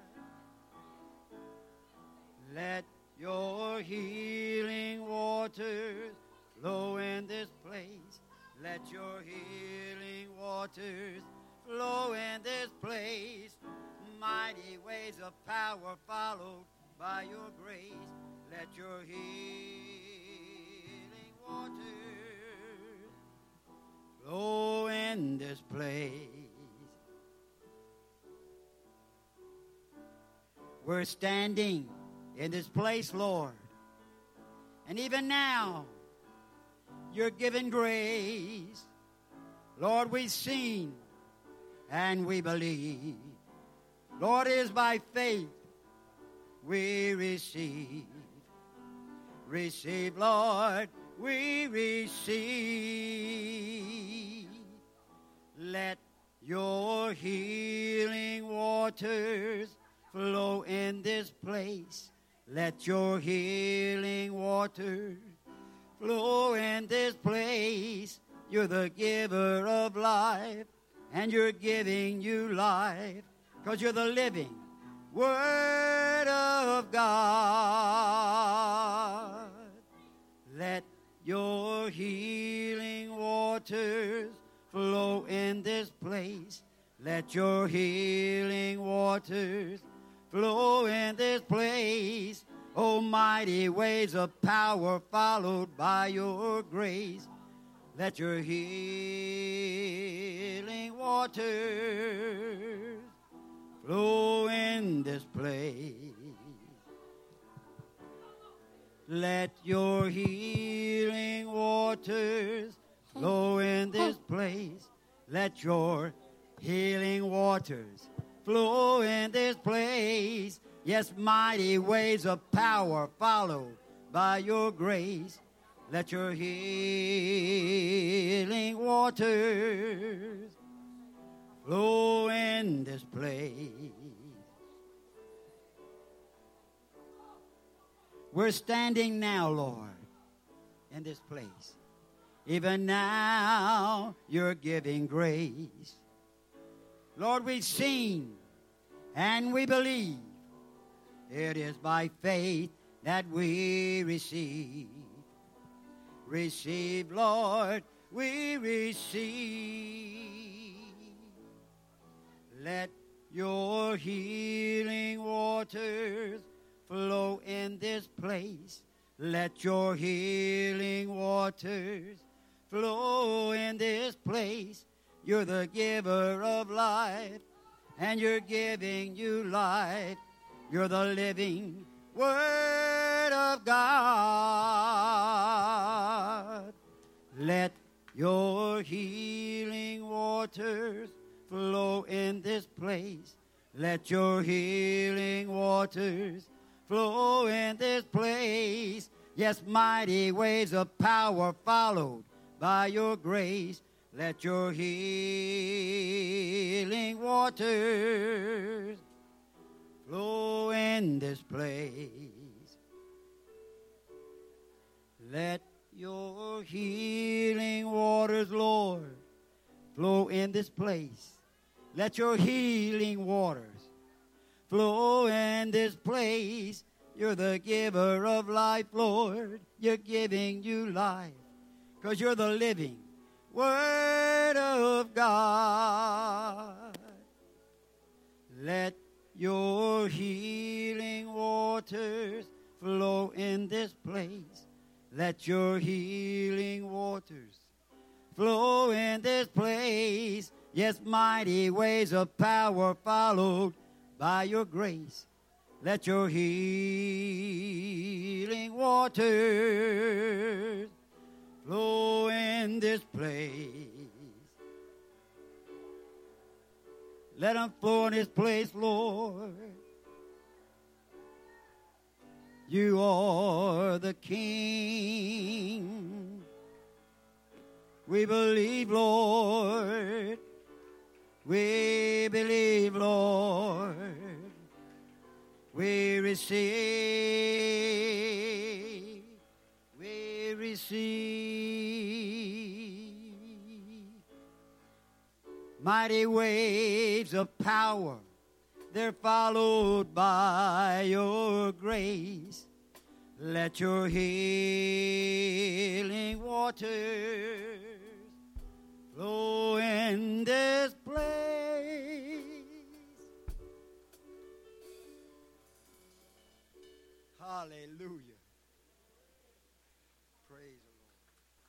Let your healing waters flow in this place. Let your healing waters flow in this place. Mighty waves of power followed by your grace. Let your healing waters flow in this place. We're standing in this place, Lord. And even now, you're giving grace. Lord, we've seen and we believe. Lord, it is by faith we receive. Receive, Lord, we receive. Let your healing waters flow in this place. Let your healing waters flow in this place. You're the giver of life, and you're giving you life, because you're the living Word of God. Let your healing waters flow in this place. Let your healing waters flow in this place. Oh, mighty waves of power followed by your grace. Let your healing waters flow in this place. Let your healing waters flow in this place. Let your healing waters flow in this place. Yes, mighty waves of power follow by your grace. Let your healing waters flow in this place. We're standing now, Lord, in this place. Even now, you're giving grace. Lord, we've seen and we believe. It is by faith that we receive. Receive, Lord, we receive. Let your healing waters flow in this place. Let your healing waters flow in this place. You're the giver of life, and you're giving you life. You're the living Word of God. Let your healing waters flow in this place. Let your healing waters flow in this place. Yes, mighty waves of power followed by your grace. Let your healing waters flow in this place. Let your healing waters, Lord, flow in this place. Let your healing waters flow in this place. You're the giver of life, Lord. You're giving you life, because you're the living Word of God. Let your healing waters flow in this place. Let your healing waters flow in this place. Yes, mighty waves of power followed by your grace. Let your healing waters flow in this place. Let them flow in this place, Lord. You are the King. We believe, Lord. We believe, Lord. we receive, we receive. Mighty waves of power, they're followed by your grace. Let your healing waters flow in this place. Hallelujah. Praise the Lord.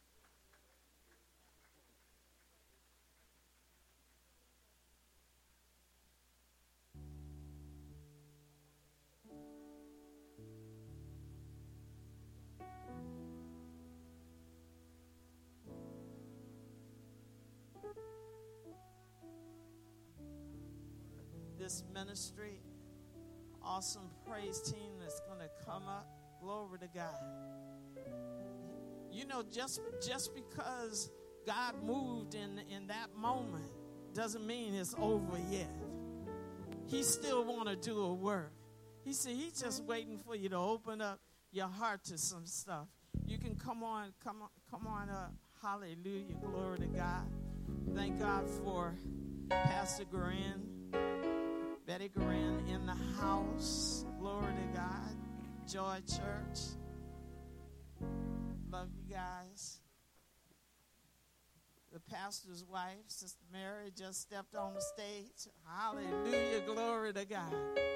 This ministry, awesome praise team that's going to come up. Glory to God. You know, just because God moved in that moment doesn't mean it's over yet. He still want to do a work. He said he's just waiting for you to open up your heart to some stuff. You can come on up. Hallelujah. Glory to God. Thank God for Pastor Gorin, Betty Gorin in the house. Glory to God. Joy Church. Love you guys. The pastor's wife, Sister Mary, just stepped on the stage. Hallelujah. Glory to God.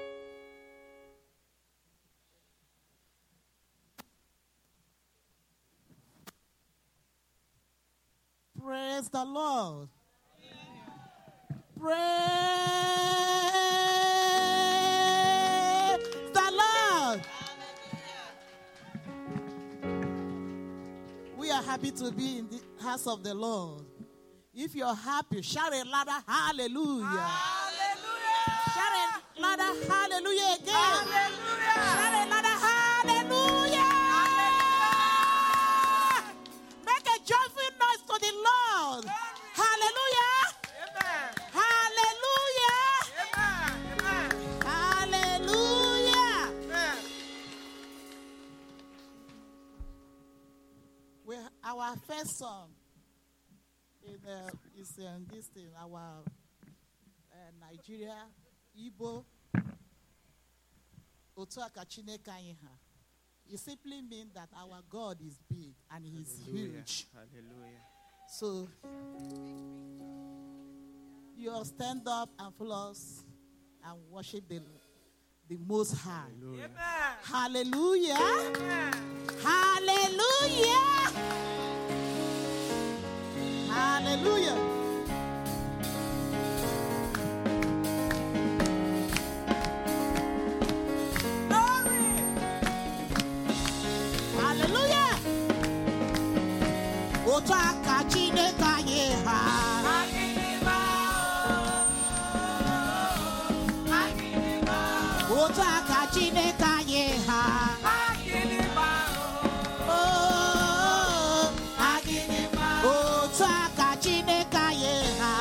Praise the Lord. Praise the Lord. We are happy to be in the house of the Lord. If you're happy, shout a louder hallelujah. Hallelujah. Shout a louder hallelujah again. Hallelujah. Shout a louder hallelujah. Make a joyful noise to the Lord. Hallelujah. Amen. Hallelujah. Amen. Hallelujah. Amen. Our first song is this thing, our Nigeria, Igbo, Otuaka Chineke anyị ha. It simply means that our God is big and He is huge. Hallelujah. So you all stand up and follow us and worship the Most High. Hallelujah. Hallelujah. Hallelujah. Hallelujah. Glory. Hallelujah. Otuaka Chineke anyị ha. Otuaka Chineke anyị ha. Oh, Otuaka Chineke anyị ha.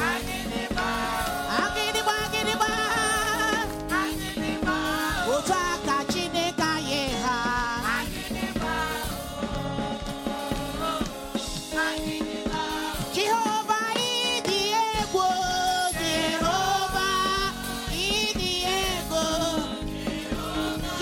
Agịdịgba, agịdịgba. Otuaka Chineke anyị ha. Jehovah ịdị egwu, Jehovah ịdị egwu.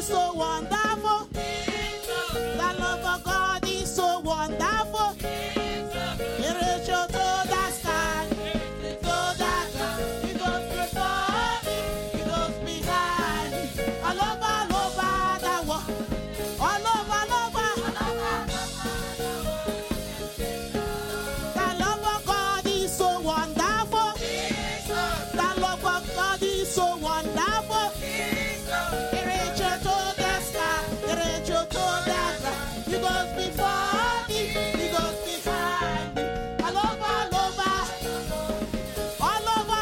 so wonderful. The love of God is so wonderful. It reaches to the sky, to the ground. It goes before me, it goes behind me. All over the world. All over. The love of God is so wonderful. The love of God is so wonderful. It reaches to the sky, it reaches to the ground. It goes before me, it goes behind me. All over. All over.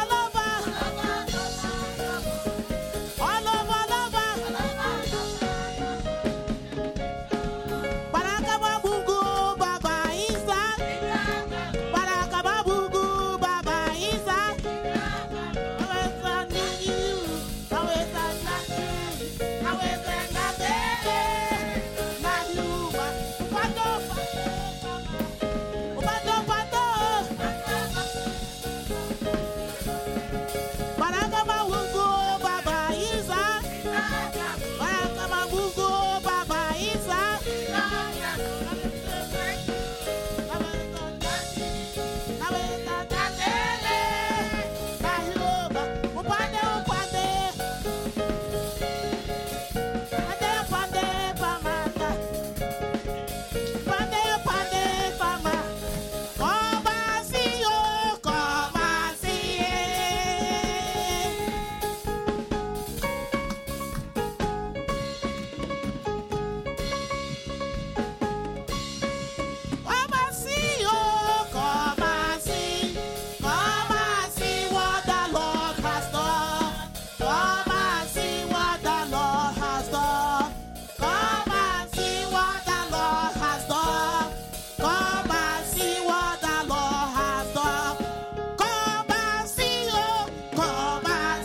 All over. Barakaba Bungu Baba Isa. Barakaba Bungu Baba Isa. Always under you. Always under you. Always under baby. Maduma. Pado. Barakaba Bungu Baba Isa. Barakaba Bungu Baba Isa. Come and see, oh, come and see what the Lord has done. Come and see what the Lord has done. Come and see what the Lord has done. Come and see what the Lord has done. Come and see, oh, come and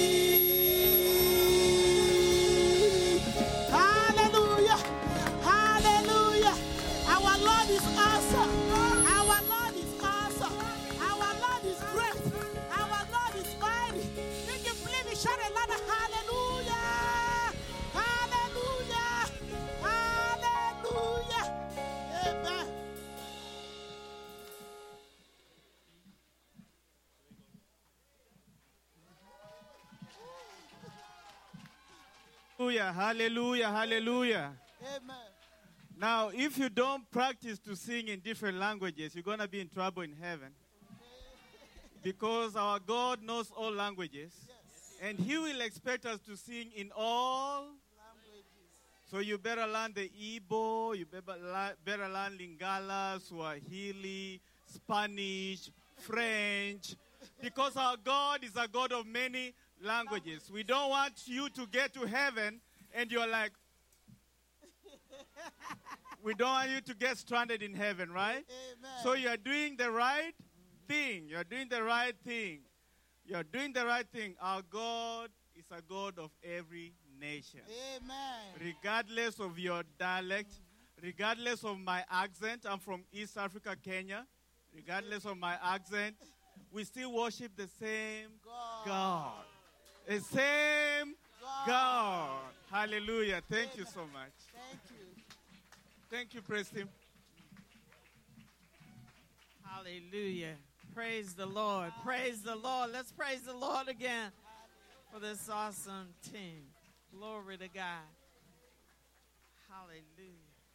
see. Hallelujah. Hallelujah. Our Lord is awesome. Our Lord is awesome. Our Lord is great. Our Lord is mighty. If you believe it, shout a louder hallelujah. Hallelujah. Hallelujah. Amen. Hallelujah, hallelujah, hallelujah. Amen. Now, if you don't practice to sing in different languages, you're going to be in trouble in heaven. Because our God knows all languages. And He will expect us to sing in all. So you better learn the Igbo, you better learn Lingala, Swahili, Spanish, French. Because our God is a God of many languages. We don't want you to get to heaven and you're like, we don't want you to get stranded in heaven, right? Amen. So you're doing the right thing. You're doing the right thing. You're doing the right thing. Our God is a God of every nation. Amen. Regardless of your dialect, regardless of my accent, I'm from East Africa, Kenya. Regardless of my accent, we still worship the same God. The same God. Hallelujah. Thank you so much. Thank you. Thank you, praise Him. Hallelujah. Praise the Lord. Praise the Lord. Let's praise the Lord again for this awesome team. Glory to God. Hallelujah.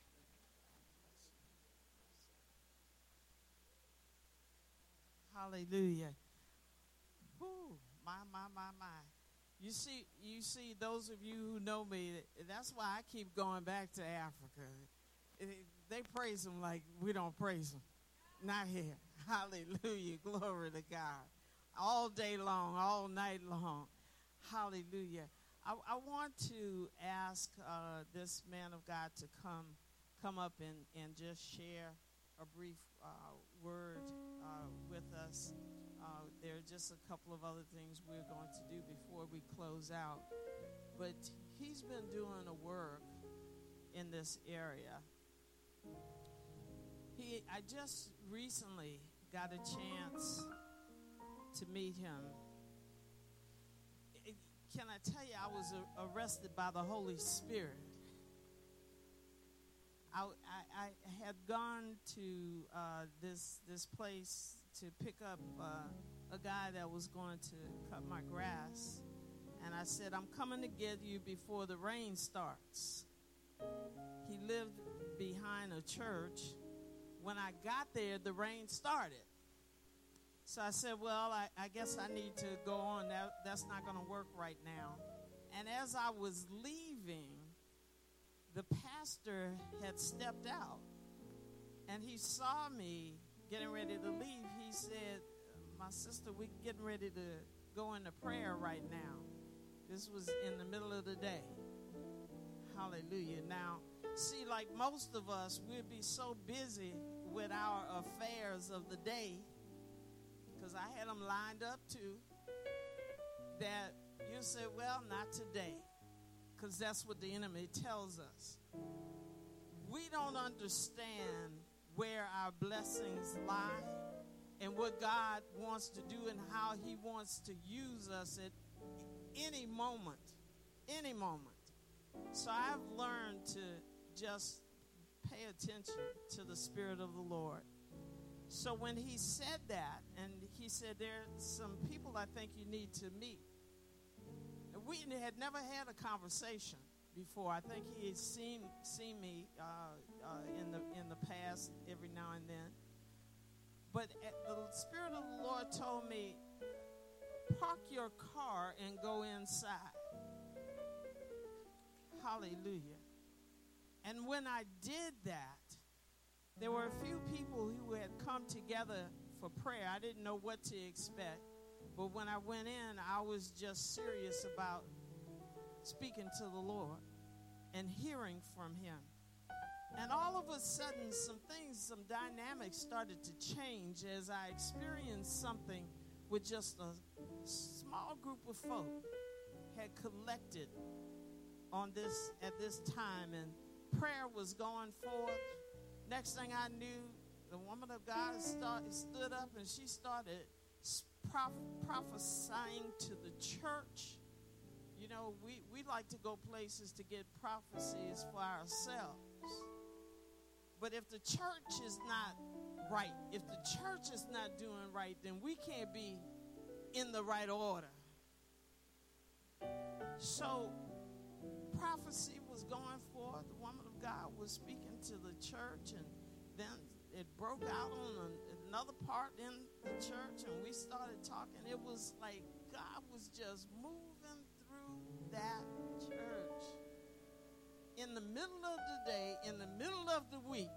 Hallelujah. Whew, my. You see, those of you who know me, that's why I keep going back to Africa. They praise Him like we don't praise Him. Not here. Hallelujah. Glory to God. All day long, all night long. Hallelujah. I want to ask this man of God to come up and just share a brief word with us. There are just a couple of other things we're going to do before we close out. But he's been doing a work in this area. I just recently got a chance to meet him. can I tell you, I was arrested by the Holy Spirit. I had gone to this place to pick up a guy that was going to cut my grass. And I said, I'm coming to get you before the rain starts. He lived behind a church. When I got there, the rain started. So I said, well, I guess I need to go on. That's not going to work right now. And as I was leaving, the pastor had stepped out. And he saw me getting ready to leave. He said, my sister, we're getting ready to go into prayer right now. This was in the middle of the day. Hallelujah. Now, see, like most of us, we'd be so busy with our affairs of the day, because I had them lined up too, that you say, well, not today, because that's what the enemy tells us. We don't understand where our blessings lie and what God wants to do and how he wants to use us at any moment. So I've learned to just pay attention to the Spirit of the Lord. So when he said that, and he said, there's some people I think you need to meet. And we had never had a conversation before. I think he had seen me in the past every now and then. But the Spirit of the Lord told me, park your car and go inside. Hallelujah. And when I did that, there were a few people who had come together for prayer. I didn't know what to expect. But when I went in, I was just serious about speaking to the Lord and hearing from him. And all of a sudden, some dynamics started to change as I experienced something with just a small group of folk had collected at this time, and prayer was going forth. Next thing I knew, the woman of God stood up and she started prophesying to the church. You know, we like to go places to get prophecies for ourselves. But if the church is not right, if the church is not doing right, then we can't be in the right order. So prophecy was going forth. The woman of God was speaking to the church, and then it broke out on another part in the church, and we started talking. It was like God was just moving through that church. In the middle of the day, in the middle of the week,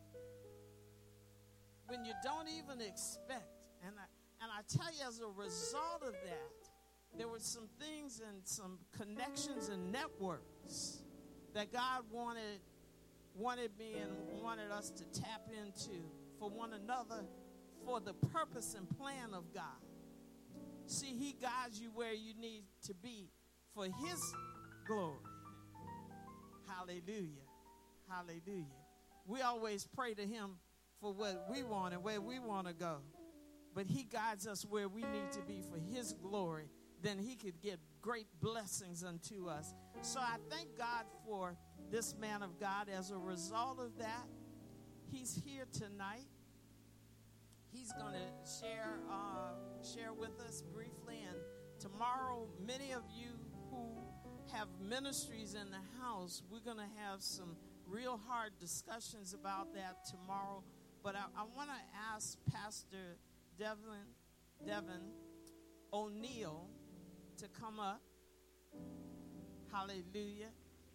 when you don't even expect. And I tell you, as a result of that, there were some things and some connections and networks that God wanted me and wanted us to tap into for one another for the purpose and plan of God. See, he guides you where you need to be for his glory. Hallelujah. Hallelujah. We always pray to him for what we want and where we want to go. But he guides us where we need to be for his glory. Then he could get great blessings unto us. So I thank God for this man of God. As a result of that, he's here tonight. He's going to share with us briefly. And tomorrow, many of you who have ministries in the house, we're going to have some real hard discussions about that tomorrow. But I want to ask Pastor Devin O'Neill to come up. Hallelujah.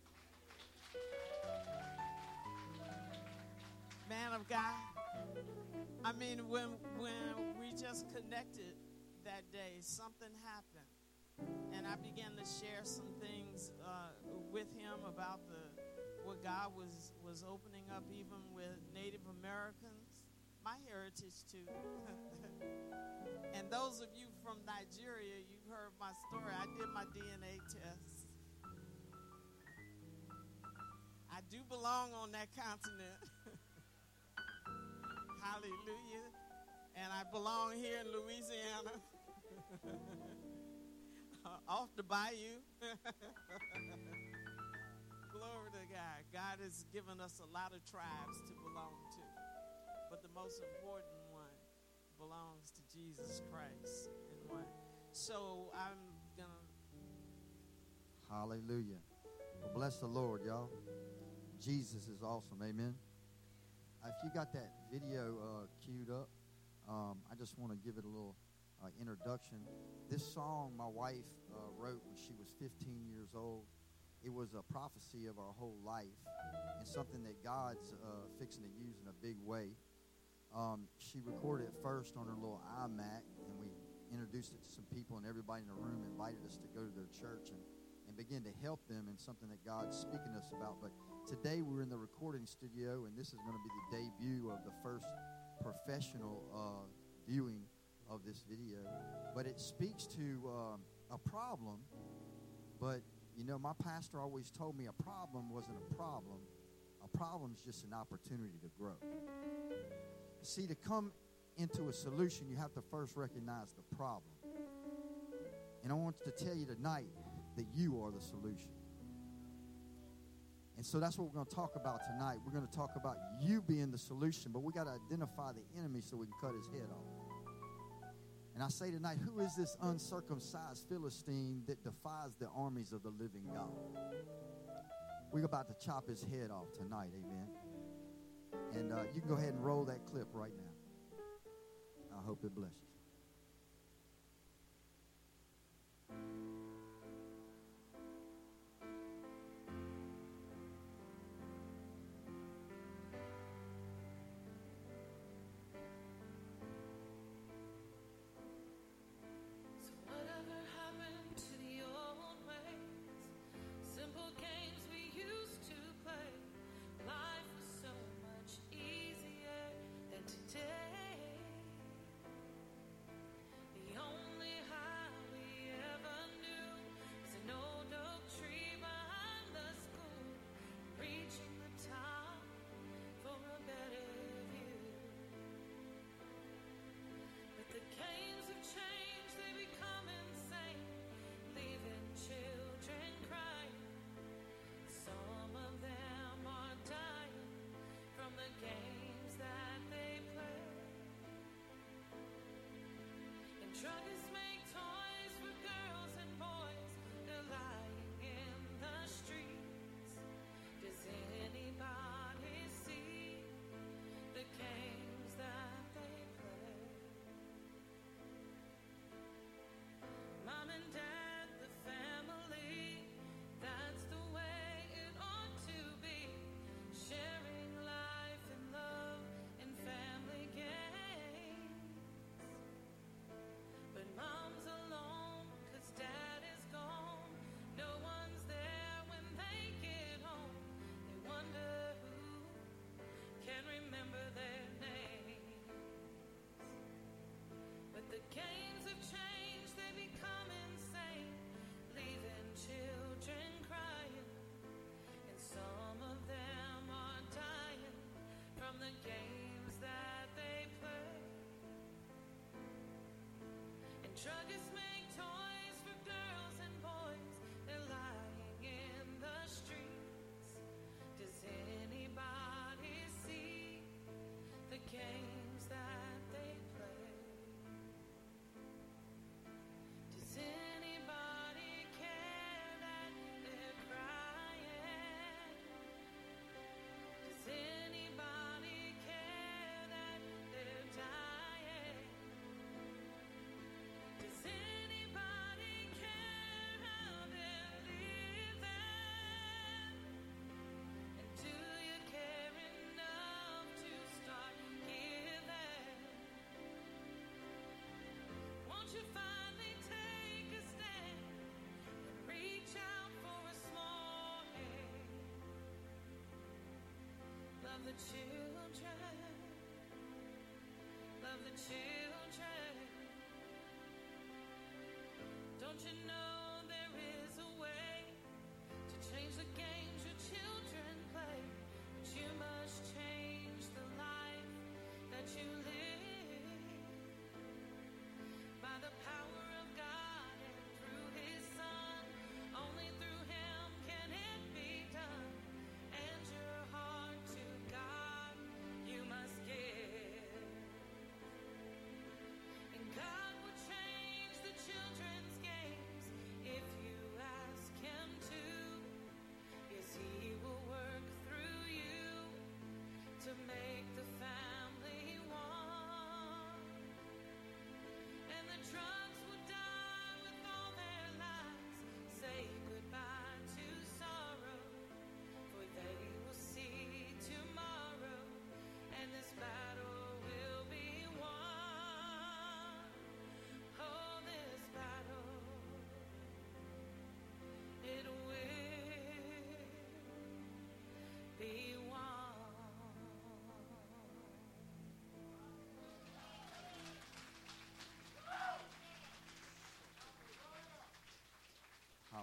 Man of God. I mean, when we just connected that day, something happened. And I began to share some things with him about what God was opening up even with Native Americans. My heritage too. And those of you from Nigeria, you've heard my story. I did my DNA test. I do belong on that continent. Hallelujah. And I belong here in Louisiana. off the bayou. Glory to God. God has given us a lot of tribes to belong to. But the most important one belongs to Jesus Christ. And one. So I'm going to. Hallelujah. Well, bless the Lord, y'all. Jesus is awesome. Amen. If you got that video queued up, I just want to give it a little introduction. This song my wife wrote when she was 15 years old. It was a prophecy of our whole life and something that God's fixing to use in a big way. She recorded it first on her little iMac, and we introduced it to some people, and everybody in the room invited us to go to their church and begin to help them in something that God's speaking to us about. But today we're in the recording studio, and this is going to be the debut of the first professional viewing of this video. But it speaks to a problem, but you know, my pastor always told me a problem wasn't a problem. A problem is just an opportunity to grow. See, to come into a solution, you have to first recognize the problem. And I want to tell you tonight that you are the solution. And so that's what we're going to talk about tonight. We're going to talk about you being the solution, but we got to identify the enemy so we can cut his head off. And I say tonight, who is this uncircumcised Philistine that defies the armies of the living God? We're about to chop his head off tonight, amen. And you can go ahead and roll that clip right now. I hope it blesses you. Truckers make toys for girls and boys. They're lying in the streets. Does anybody see the games that they play? Mom and dad, the family, that's the way it ought to be. Sharing life and love and family games. But mom's alone, 'cause dad is gone. No one's there when they get home. They wonder who can remember their names. But the games have changed, they become insane, leaving children crying. And some of them are dying from the games that they play. Truckers make toys for girls and boys. They're lying in the streets. Does anybody see the games that they play? Does anybody care that they're crying? Does anybody care that they're dying? Does anybody care how they're living? And do you care enough to start giving? Won't you finally take a stand and reach out for a small hand? Love the children. Love the children. Don't you know there is a way to change the games your children play? But you must change the life that you live by the power of God and through His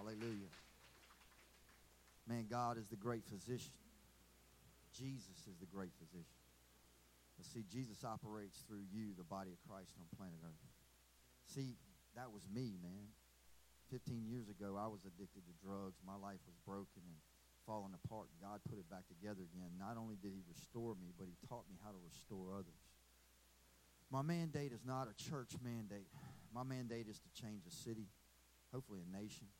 Hallelujah. Man, God is the great physician. Jesus is the great physician. But see, Jesus operates through you, the body of Christ on planet Earth. See, that was me, man. 15 years ago, I was addicted to drugs. My life was broken and falling apart, and God put it back together again. Not only did he restore me, but he taught me how to restore others. My mandate is not a church mandate. My mandate is to change a city, hopefully a nation.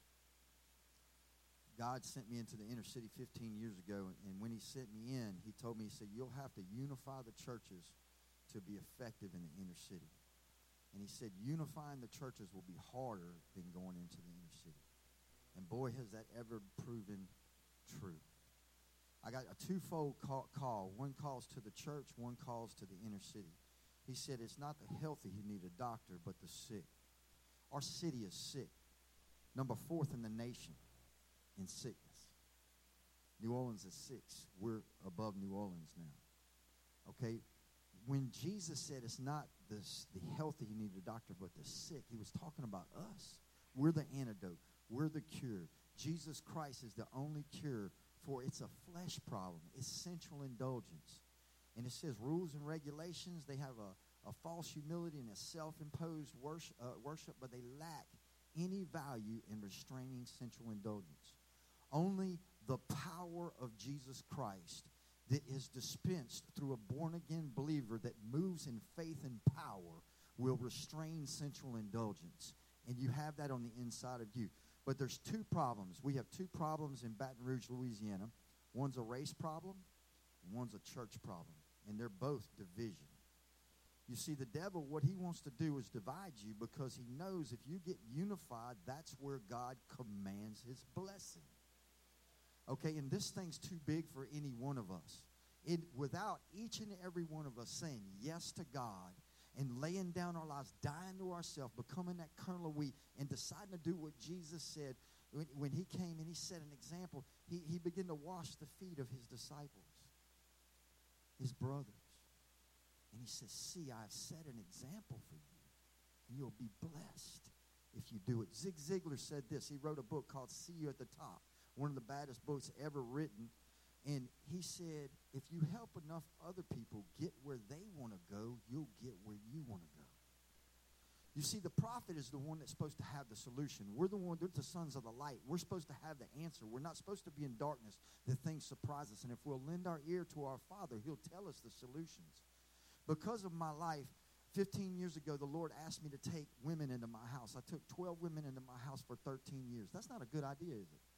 God sent me into the inner city 15 years ago, and when he sent me in, he told me, he said, you'll have to unify the churches to be effective in the inner city. And he said, unifying the churches will be harder than going into the inner city. And boy, has that ever proven true. I got a twofold call. One calls to the church, one calls to the inner city. He said, it's not the healthy who need a doctor, but the sick. Our city is sick. Number 4th in the nation in sickness. New Orleans is 6. We're above New Orleans now. Okay? When Jesus said it's not the healthy who need a doctor, but the sick, he was talking about us. We're the antidote. We're the cure. Jesus Christ is the only cure for it's a flesh problem. It's sensual indulgence. And it says rules and regulations, they have a false humility and a self-imposed worship, but they lack any value in restraining sensual indulgence. Only the power of Jesus Christ that is dispensed through a born-again believer that moves in faith and power will restrain sensual indulgence. And you have that on the inside of you. But there's 2 problems. We have 2 problems in Baton Rouge, Louisiana. One's a race problem, and one's a church problem. And they're both division. You see, the devil, what he wants to do is divide you because he knows if you get unified, that's where God commands his blessing. Okay, and this thing's too big for any one of us. Without each and every one of us saying yes to God and laying down our lives, dying to ourselves, becoming that kernel of wheat, and deciding to do what Jesus said when he came and he set an example. He began to wash the feet of his disciples, his brothers. And he says, see, I've set an example for you, and you'll be blessed if you do it. Zig Ziglar said this. He wrote a book called See You at the Top, one of the baddest books ever written. And he said, if you help enough other people get where they want to go, you'll get where you want to go. You see, the prophet is the one that's supposed to have the solution. We're the sons of the light. We're supposed to have the answer. We're not supposed to be in darkness that things surprise us. And if we'll lend our ear to our Father, he'll tell us the solutions. Because of my life, 15 years ago, the Lord asked me to take women into my house. I took 12 women into my house for 13 years. That's not a good idea, is it?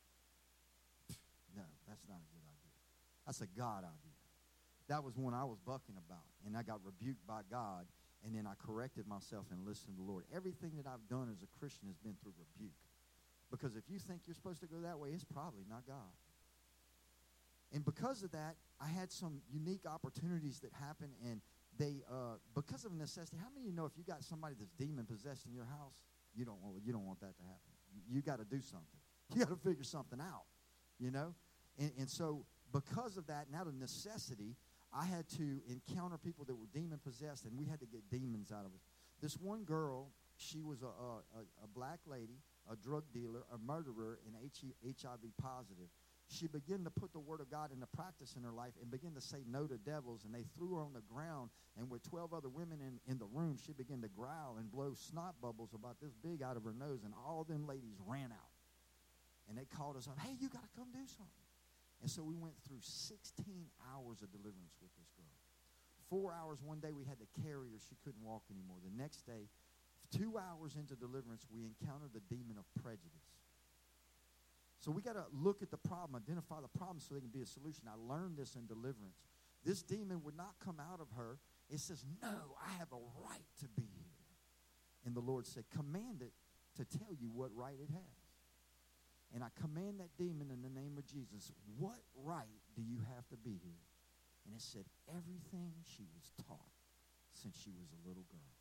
No, that's not a good idea. That's a God idea. That was one I was bucking about, and I got rebuked by God, and then I corrected myself and listened to the Lord. Everything that I've done as a Christian has been through rebuke. Because if you think you're supposed to go that way, it's probably not God. And because of that, I had some unique opportunities that happened, and they, because of necessity, how many of you know if you got somebody that's demon-possessed in your house, you don't want that to happen. You got to do something. You got to figure something out, you know? And so because of that, and out of necessity, I had to encounter people that were demon-possessed, and we had to get demons out of us. This one girl, she was a black lady, a drug dealer, a murderer, and HIV positive. She began to put the word of God into practice in her life and began to say no to devils, and they threw her on the ground, and with 12 other women in the room, she began to growl and blow snot bubbles about this big out of her nose, and all them ladies ran out. And they called us up, hey, you got to come do something. And so we went through 16 hours of deliverance with this girl. 4 hours one day we had to carry her. She couldn't walk anymore. The next day, 2 hours into deliverance, we encountered the demon of prejudice. So we got to look at the problem, identify the problem so there can be a solution. I learned this in deliverance. This demon would not come out of her. It says, no, I have a right to be here. And the Lord said, command it to tell you what right it has. And I command that demon in the name of Jesus, what right do you have to be here? And it said, everything she was taught since she was a little girl.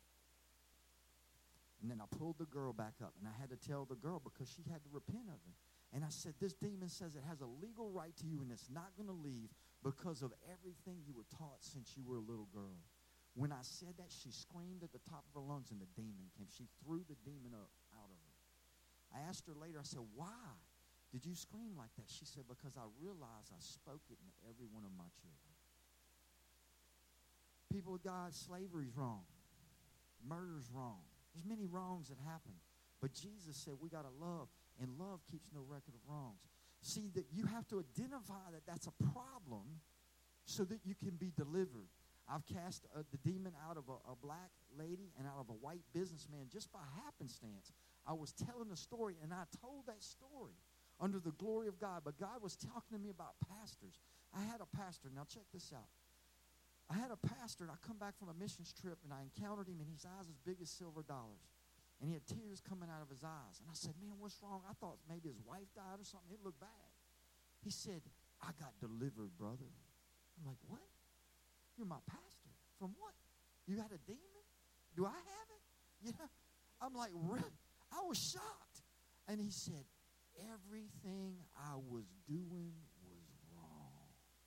And then I pulled the girl back up, and I had to tell the girl because she had to repent of it. And I said, this demon says it has a legal right to you, and it's not going to leave because of everything you were taught since you were a little girl. When I said that, she screamed at the top of her lungs, and the demon came. She threw the demon out of her. I asked her later, I said, why did you scream like that? She said, because I realized I spoke it into every one of my children. People of God, slavery's wrong. Murder's wrong. There's many wrongs that happen. But Jesus said we got to love, and love keeps no record of wrongs. See, that you have to identify that that's a problem so that you can be delivered. I've cast the demon out of a black lady and out of a white businessman just by happenstance. I was telling a story, and I told that story under the glory of God. But God was talking to me about pastors. I had a pastor. Now, check this out. I had a pastor, and I come back from a missions trip, and I encountered him, and his eyes as big as silver dollars. And he had tears coming out of his eyes. And I said, man, what's wrong? I thought maybe his wife died or something. It looked bad. He said, I got delivered, brother. I'm like, what? You're my pastor. From what? You had a demon? Do I have it? You know, I'm like, really? I was shocked. And he said, everything I was doing was wrong.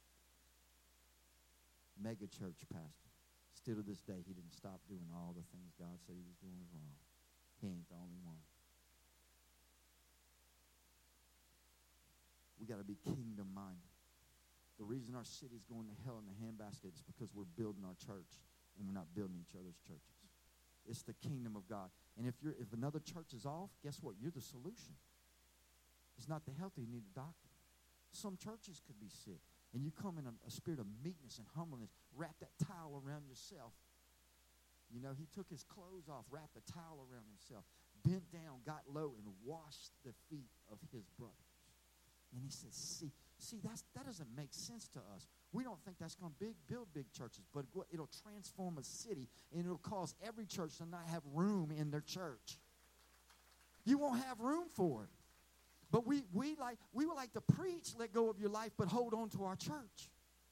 Mega church pastor. Still to this day, he didn't stop doing all the things God said he was doing was wrong. He ain't the only one. We got to be kingdom-minded. The reason our city's going to hell in the handbasket is because we're building our church and we're not building each other's churches. It's the kingdom of God. And if another church is off, guess what? You're the solution. It's not the healthy, you need a doctor. Some churches could be sick, and you come in a spirit of meekness and humbleness, wrap that towel around yourself. You know, he took his clothes off, wrapped a towel around himself, bent down, got low, and washed the feet of his brothers. And he says, see, that doesn't make sense to us. We don't think that's going to build big churches, but it'll transform a city, and it'll cause every church to not have room in their church. You won't have room for it. But we would like to preach, let go of your life, but hold on to our church.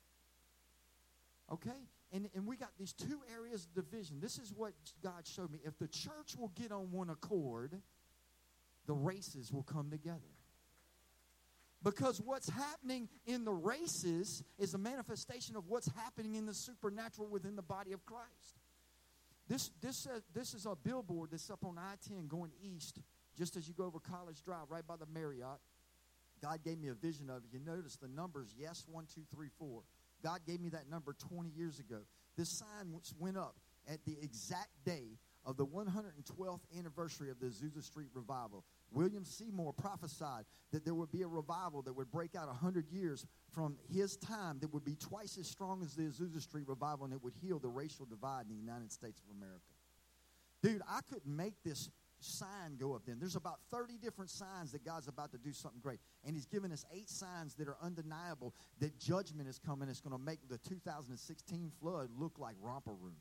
Okay? And we got these two areas of division. This is what God showed me. If the church will get on one accord, the races will come together. Because what's happening in the races is a manifestation of what's happening in the supernatural within the body of Christ. This is a billboard that's up on I-10 going east, just as you go over College Drive, right by the Marriott. God gave me a vision of it. You notice the numbers, yes, 1, 2, 3, 4. God gave me that number 20 years ago. This sign went up at the exact day of the 112th anniversary of the Azusa Street revival. William Seymour prophesied that there would be a revival that would break out 100 years from his time that would be twice as strong as the Azusa Street revival, and it would heal the racial divide in the United States of America. Dude, I couldn't make this sign go up then. There's about 30 different signs that God's about to do something great. And he's given us 8 signs that are undeniable that judgment is coming. It's going to make the 2016 flood look like romper room.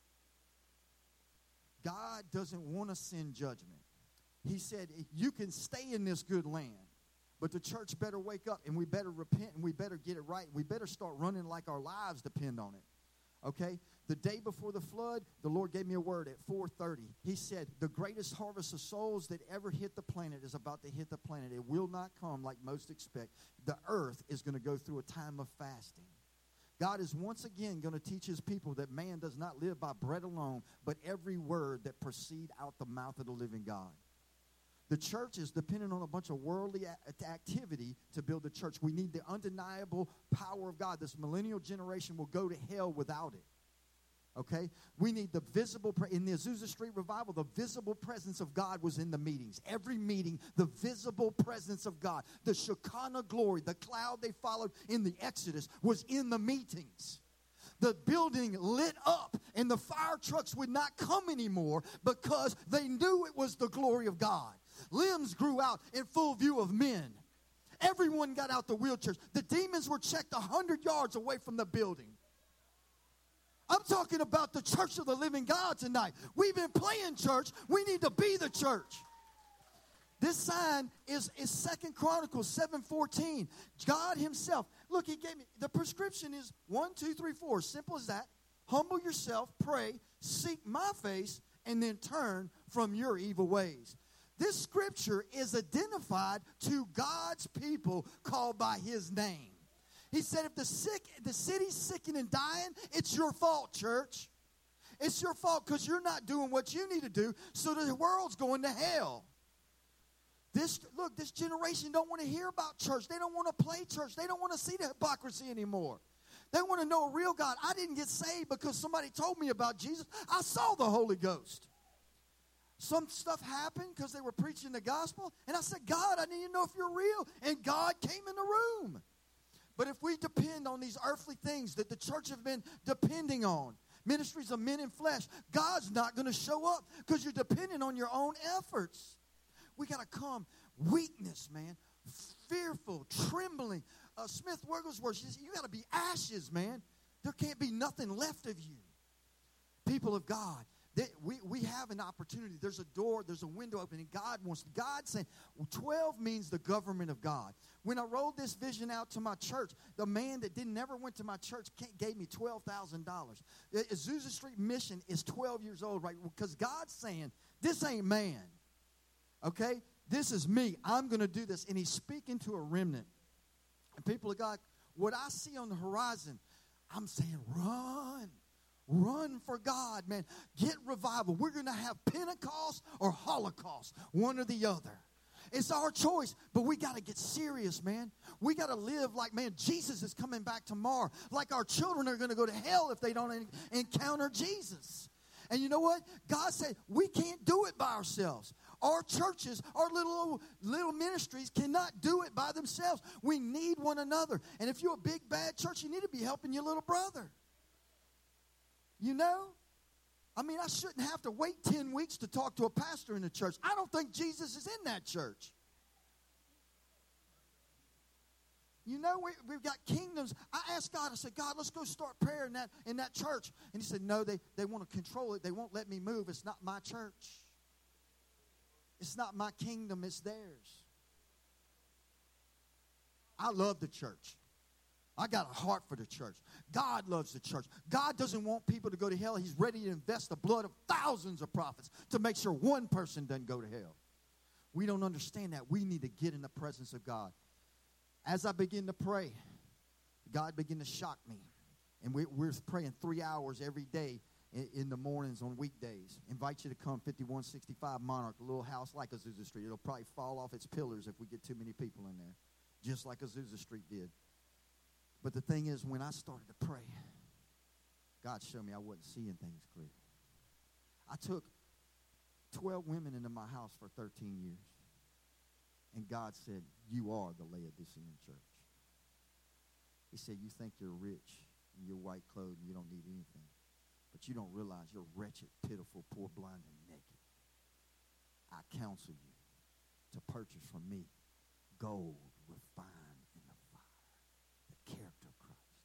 God doesn't want to send judgment. He said, you can stay in this good land, but the church better wake up, and we better repent, and we better get it right. We better start running like our lives depend on it. Okay? The day before the flood, the Lord gave me a word at 4:30. He said, the greatest harvest of souls that ever hit the planet is about to hit the planet. It will not come like most expect. The earth is going to go through a time of fasting. God is once again going to teach his people that man does not live by bread alone, but every word that proceed out the mouth of the living God. The church is dependent on a bunch of worldly activity to build the church. We need the undeniable power of God. This millennial generation will go to hell without it. Okay? We need the visible, in the Azusa Street revival, the visible presence of God was in the meetings. Every meeting, the visible presence of God. The Shekinah glory, the cloud they followed in the Exodus was in the meetings. The building lit up, and the fire trucks would not come anymore because they knew it was the glory of God. Limbs grew out in full view of men. Everyone got out the wheelchairs. The demons were checked 100 yards away from the building. I'm talking about the church of the living God tonight. We've been playing church. We need to be the church. This sign is 2 Chronicles 7:14. God himself. Look, he gave me, the prescription is 1, 2, 3, 4. Simple as that. Humble yourself, pray, seek my face, and then turn from your evil ways. This scripture is identified to God's people called by his name. He said, if the city's sick and dying, it's your fault, church. It's your fault because you're not doing what you need to do, so the world's going to hell. This generation don't want to hear about church. They don't want to play church. They don't want to see the hypocrisy anymore. They want to know a real God. I didn't get saved because somebody told me about Jesus. I saw the Holy Ghost. Some stuff happened because they were preaching the gospel. And I said, God, I need to know if you're real. And God came in the room. But if we depend on these earthly things that the church have been depending on, ministries of men in flesh, God's not going to show up because you're depending on your own efforts. We got to come weakness, man, fearful, trembling. Smith Wigglesworth says, you got to be ashes, man. There can't be nothing left of you. People of God, we have an opportunity. There's a door, there's a window opening. God's saying, 12 means the government of God. When I rolled this vision out to my church, the man that never went to my church gave me $12,000. The Azusa Street Mission is 12 years old, right? Because God's saying, this ain't man, okay? This is me. I'm going to do this. And he's speaking to a remnant. And people of God, what I see on the horizon, I'm saying, run. Run for God, man. Get revival. We're going to have Pentecost or Holocaust, one or the other. It's our choice, but we got to get serious, man. We got to live like, man, Jesus is coming back tomorrow. Like our children are going to go to hell if they don't encounter Jesus. And you know what? God said we can't do it by ourselves. Our churches, our little ministries cannot do it by themselves. We need one another. And if you're a big, bad church, you need to be helping your little brother. You know? I mean, I shouldn't have to wait 10 weeks to talk to a pastor in the church. I don't think Jesus is in that church. You know, we've got kingdoms. I asked God, I said, God, let's go start prayer in that church. And he said, no, they want to control it. They won't let me move. It's not my church. It's not my kingdom. It's theirs. I love the church. I got a heart for the church. God loves the church. God doesn't want people to go to hell. He's ready to invest the blood of thousands of prophets to make sure one person doesn't go to hell. We don't understand that. We need to get in the presence of God. As I begin to pray, God began to shock me. And we're praying 3 hours every day in the mornings on weekdays. Invite you to come, 5165 Monarch, a little house like Azusa Street. It'll probably fall off its pillars if we get too many people in there, just like Azusa Street did. But the thing is, when I started to pray, God showed me I wasn't seeing things clear. I took 12 women into my house for 13 years. And God said, you are the Laodicean church. He said, you think you're rich and you're white clothed and you don't need anything. But you don't realize you're wretched, pitiful, poor, blind, and naked. I counsel you to purchase from me gold refined in the fire, the character of Christ.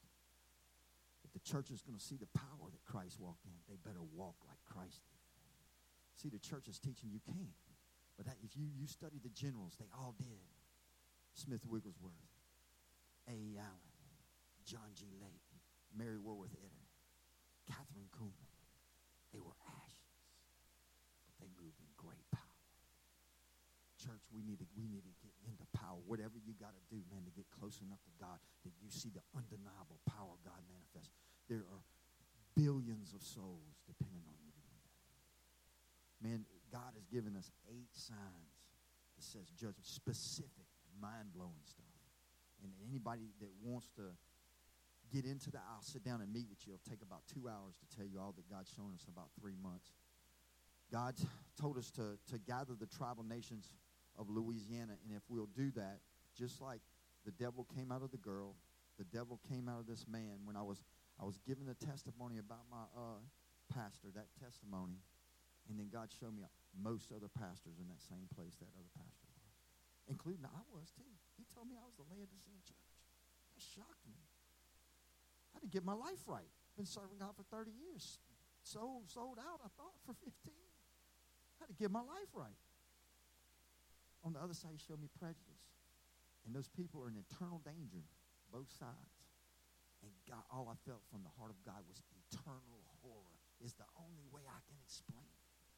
If the church is going to see the power that Christ walked in, they better walk like Christ did. See, the church is teaching you can't. But that, if you study the generals, they all did. Smith Wigglesworth, A. Allen, John G. Lake, Mary Woolworth Etter, Catherine Kuhlman. They were ashes, but they moved in great power. Church, we need to get into power. Whatever you got to do, man, to get close enough to God that you see the undeniable power of God manifest. There are billions of souls depending on you to do that. Man, God has given us 8 signs that says judgment, specific, mind-blowing stuff. And anybody that wants to get into that, I'll sit down and meet with you. It'll take about 2 hours to tell you all that God's shown us in about 3 months. God told us to gather the tribal nations of Louisiana, and if we'll do that, just like the devil came out of the girl, the devil came out of this man. When I was giving the testimony about my pastor, that testimony, and then God showed me most other pastors in that same place that other pastor was, including I was too. He told me I was the Laodicean church. That shocked me. I had to get my life right. Been serving God for 30 years. Sold out, I thought, for 15. I had to get my life right. On the other side, he showed me prejudice. And those people are in eternal danger, both sides. And God, all I felt from the heart of God was eternal horror is the only way I can explain it.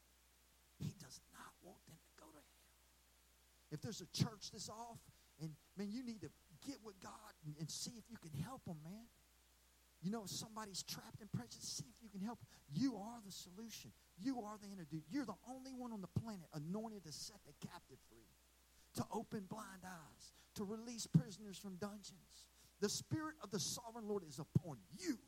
He does not want them to go to hell. If there's a church that's off, and, man, you need to get with God and see if you can help them, man. You know, if somebody's trapped in prejudice, see if you can help them. You are the solution. You are the antidote. You're the only one on the planet anointed to set the captive free. to open blind eyes, to release prisoners from dungeons. The Spirit of the sovereign Lord is upon you.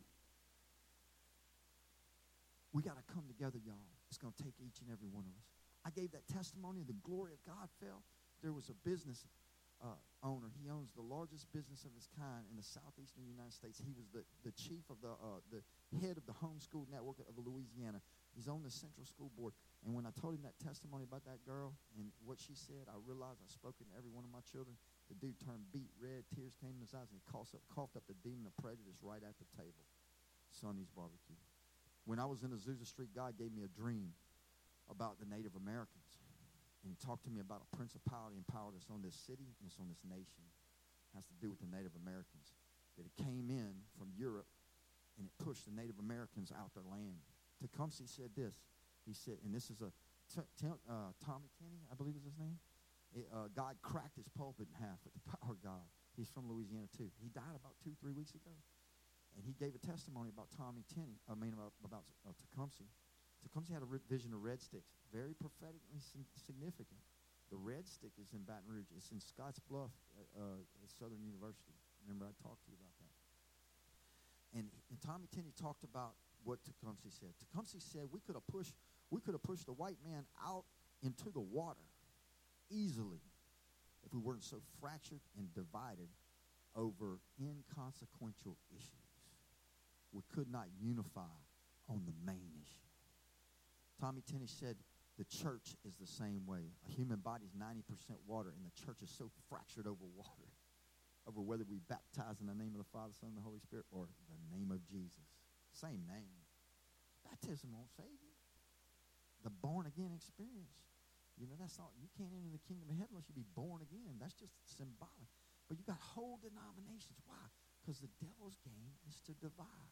We got to come together, y'all. It's going to take each and every one of us. I gave that testimony. The glory of God fell. There was a business owner. He owns the largest business of its kind in the southeastern United States. He was the chief of the head of the homeschool network of Louisiana. He's on the central school board. And when I told him that testimony about that girl and what she said, I realized I've spoken to every one of my children. The dude turned beet red, tears came in his eyes, and he coughed up the demon of prejudice right at the table. Sonny's Barbecue. When I was in Azusa Street, God gave me a dream about the Native Americans. And he talked to me about a principality and power that's on this city and it's on this nation. It has to do with the Native Americans. That it came in from Europe and it pushed the Native Americans out their land. Tecumseh said this. He said, and this is Tommy Tenney, I believe is his name. God cracked his pulpit in half with the power of God. He's from Louisiana too. He died about 2-3 weeks ago. And he gave a testimony about Tommy Tenney, about Tecumseh. Tecumseh had a vision of red sticks, very prophetically significant. The red stick is in Baton Rouge. It's in Scotts Bluff at Southern University. Remember, I talked to you about that. And Tommy Tenney talked about what Tecumseh said. Tecumseh said we could have pushed the white man out into the water easily if we weren't so fractured and divided over inconsequential issues. We could not unify on the main issue. Tommy Tenney said the church is the same way. A human body is 90% water, and the church is so fractured over water, over whether we baptize in the name of the Father, Son, and the Holy Spirit, or the name of Jesus. Same name. Baptism won't save you. The born-again experience. You know, that's not, you can't enter the kingdom of heaven unless you be born again. That's just symbolic. But you got whole denominations. Why? Because the devil's game is to divide.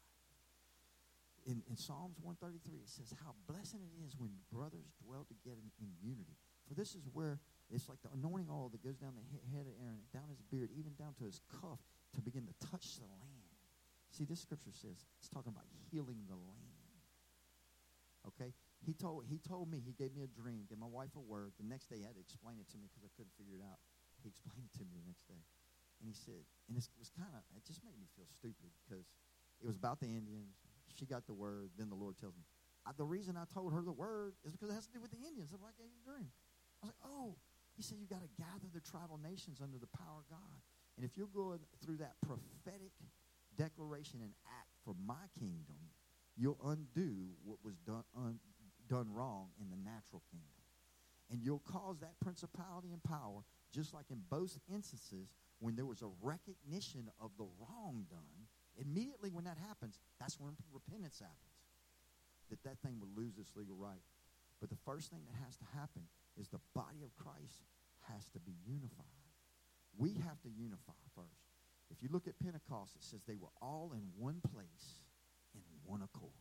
In Psalms 133, it says how blessed it is when brothers dwell together in unity. For this is where it's like the anointing oil that goes down the head of Aaron, down his beard, even down to his cuff, to begin to touch the land. See, this scripture says it's talking about healing the land. Okay? He told me, he gave me a dream, gave my wife a word. The next day, he had to explain it to me because I couldn't figure it out. He explained it to me the next day. And he said, and it just made me feel stupid because it was about the Indians. She got the word. Then the Lord tells me, the reason I told her the word is because it has to do with the Indians. That's why I gave you the dream. I was like, oh. He said you got to gather the tribal nations under the power of God. And if you're going through that prophetic declaration and act for my kingdom, you'll undo what was done wrong in the natural kingdom. And you'll cause that principality and power, just like in both instances, when there was a recognition of the wrong done, immediately when that happens, that's when repentance happens. That thing will lose its legal right. But the first thing that has to happen is the body of Christ has to be unified. We have to unify first. If you look at Pentecost, it says they were all in one place in one accord.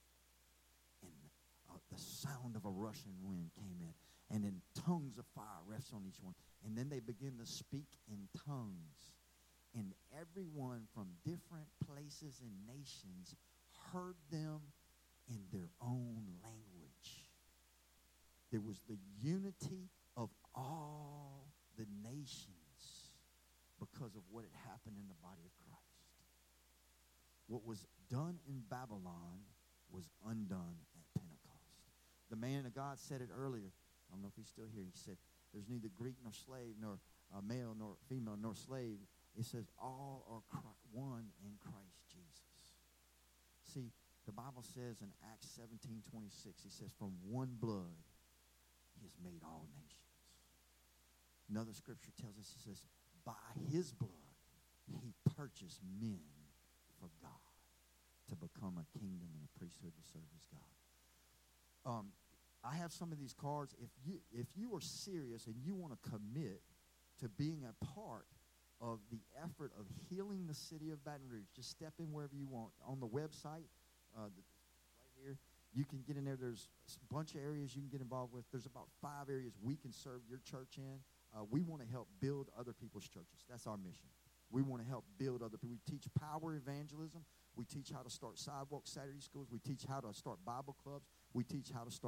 And the sound of a rushing wind came in. And then tongues of fire rests on each one. And then they begin to speak in tongues. And everyone from different places and nations heard them in their own language. There was the unity of all the nations because of what had happened in the body of Christ. What was done in Babylon was undone at Pentecost. The man of God said it earlier. I don't know if he's still here. He said, there's neither Greek nor slave, nor male nor female, nor slave. It says all are one in Christ Jesus. See, the Bible says in Acts 17:26, he says, from one blood he has made all nations. Another scripture tells us, it says, by his blood he purchased men for God to become a kingdom and a priesthood to serve his God. I have some of these cards. If you are serious and you want to commit to being a part of the effort of healing the city of Baton Rouge, just step in wherever you want. On the website, right here, you can get in there. There's a bunch of areas you can get involved with. There's about 5 areas we can serve your church in. We want to help build other people's churches. That's our mission. We want to help build other people. We teach power evangelism. We teach how to start sidewalk Saturday schools. We teach how to start Bible clubs. We teach how to start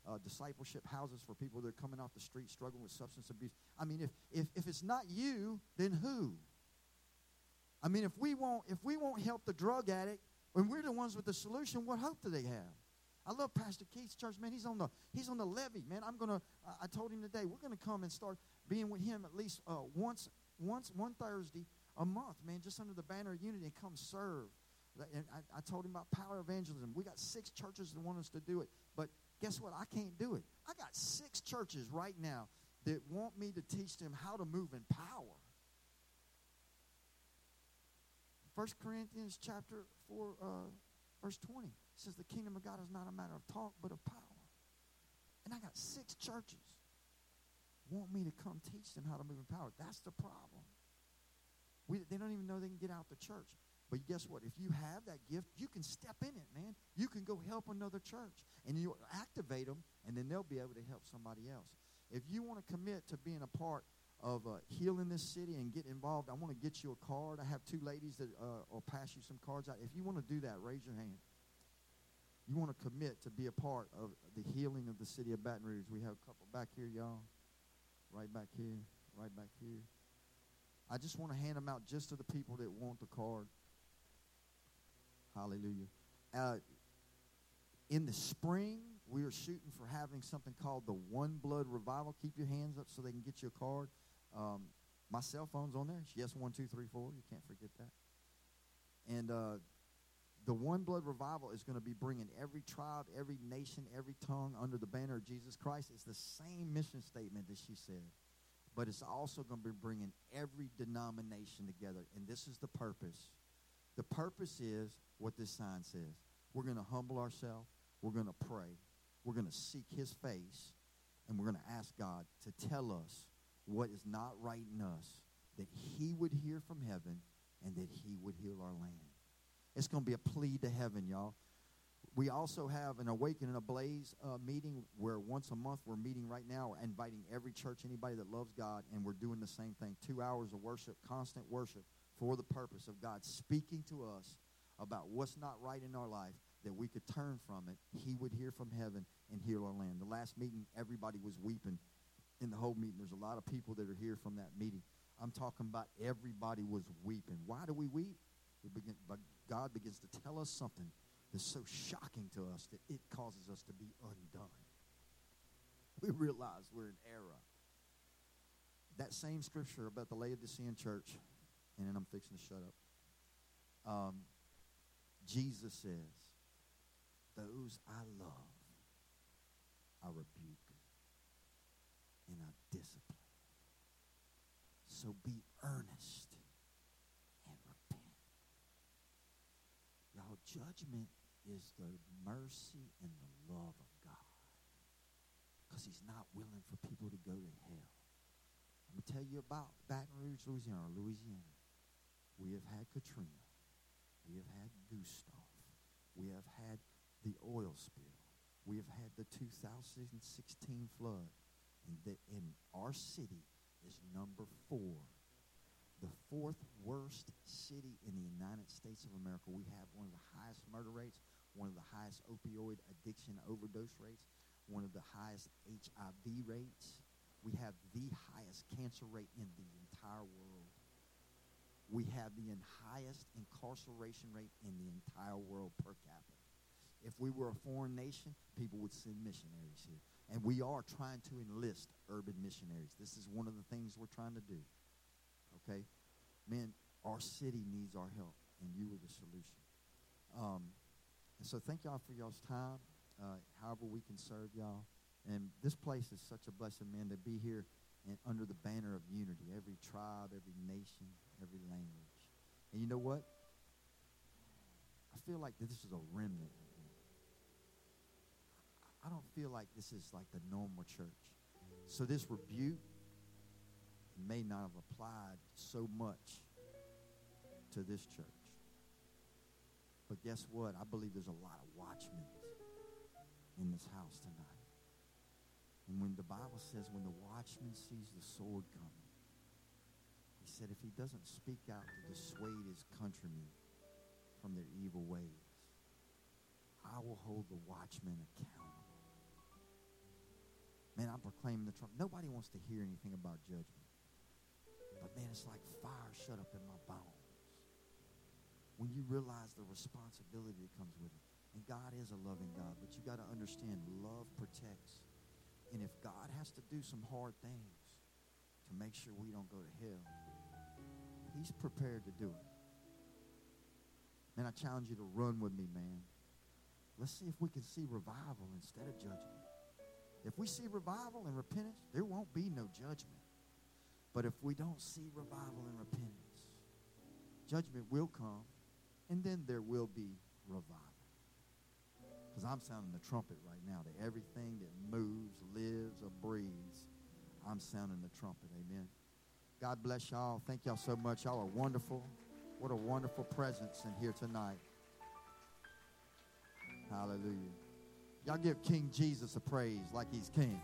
discipleship houses for people that are coming off the street struggling with substance abuse. I mean, if it's not you, then who? I mean, if we won't help the drug addict, when we're the ones with the solution, what hope do they have? I love Pastor Keith's church, man. He's on the levee, man. I told him today, we're gonna come and start being with him at least one Thursday a month, man, just under the banner of unity, and come serve. And I told him about power evangelism. We got 6 churches that want us to do it, but guess what? I can't do it. I got 6 churches right now that want me to teach them how to move in power. 1 Corinthians chapter 4, verse 20 says the kingdom of God is not a matter of talk, but of power. And I got 6 churches want me to come teach them how to move in power. That's the problem. They don't even know they can get out the church. But guess what? If you have that gift, you can step in it, man. You can go help another church. And you activate them, and then they'll be able to help somebody else. If you want to commit to being a part of healing this city and get involved, I want to get you a card. I have 2 ladies that will pass you some cards out. If you want to do that, raise your hand. You want to commit to be a part of the healing of the city of Baton Rouge. We have a couple back here, y'all. Right back here. Right back here. I just want to hand them out just to the people that want the card. Hallelujah. In the spring, we are shooting for having something called the One Blood Revival. Keep your hands up so they can get you a card. My cell phone's on there. It's yes 1 2 3 4. You can't forget that. And the One Blood Revival is going to be bringing every tribe, every nation, every tongue under the banner of Jesus Christ. It's the same mission statement that she said. But it's also going to be bringing every denomination together. And this is the purpose. The purpose is what this sign says. We're going to humble ourselves. We're going to pray. We're going to seek his face. And we're going to ask God to tell us what is not right in us, that he would hear from heaven and that he would heal our land. It's going to be a plea to heaven, y'all. We also have an Awaken and Ablaze meeting where once a month we're meeting right now. We're inviting every church, anybody that loves God, and we're doing the same thing. 2 hours of worship, constant worship, for the purpose of God speaking to us about what's not right in our life, that we could turn from it. He would hear from heaven and heal our land. The last meeting, everybody was weeping in the whole meeting. There's a lot of people that are here from that meeting. I'm talking about everybody was weeping. Why do we weep? But God begins to tell us something that's so shocking to us that it causes us to be undone. We realize we're in error. That same scripture about the Laodicean church, and then I'm fixing to shut up. Jesus says, those I love, I rebuke and I discipline. So be earnest and repent. Y'all, judgment is the mercy and the love of God, because he's not willing for people to go to hell. I'm going to tell you about Baton Rouge, Louisiana. We have had Katrina. We have had Gustav. We have had the oil spill. We have had the 2016 flood. And our city is number 4. The 4th worst city in the United States of America. We have one of the highest murder rates, one of the highest opioid addiction overdose rates, one of the highest HIV rates. We have the highest cancer rate in the entire world. We have the highest incarceration rate in the entire world per capita. If we were a foreign nation, people would send missionaries here. And we are trying to enlist urban missionaries. This is one of the things we're trying to do. Okay? Man, our city needs our help, and you are the solution. And so thank y'all for y'all's time, however we can serve y'all. And this place is such a blessing, man, to be here and under the banner of unity, every tribe, every nation, every language. And you know what? I feel like this is a remnant. I don't feel like this is like the normal church. So this rebuke may not have applied so much to this church. But guess what? I believe there's a lot of watchmen in this house tonight. And when the Bible says when the watchman sees the sword coming, he said if he doesn't speak out to dissuade his countrymen from their evil ways, I will hold the watchman accountable. Man, I'm proclaiming the trumpet. Nobody wants to hear anything about judgment. But, man, it's like fire shut up in my bones when you realize the responsibility that comes with it. And God is a loving God, but you got to understand love protects. And if God has to do some hard things to make sure we don't go to hell, he's prepared to do it. Man, I challenge you to run with me, man. Let's see if we can see revival instead of judgment. If we see revival and repentance, there won't be no judgment. But if we don't see revival and repentance, judgment will come, and then there will be revival. Because I'm sounding the trumpet right now to everything that moves, lives, or breathes. I'm sounding the trumpet. Amen. God bless y'all. Thank y'all so much. Y'all are wonderful. What a wonderful presence in here tonight. Hallelujah. Y'all give King Jesus a praise like he's king.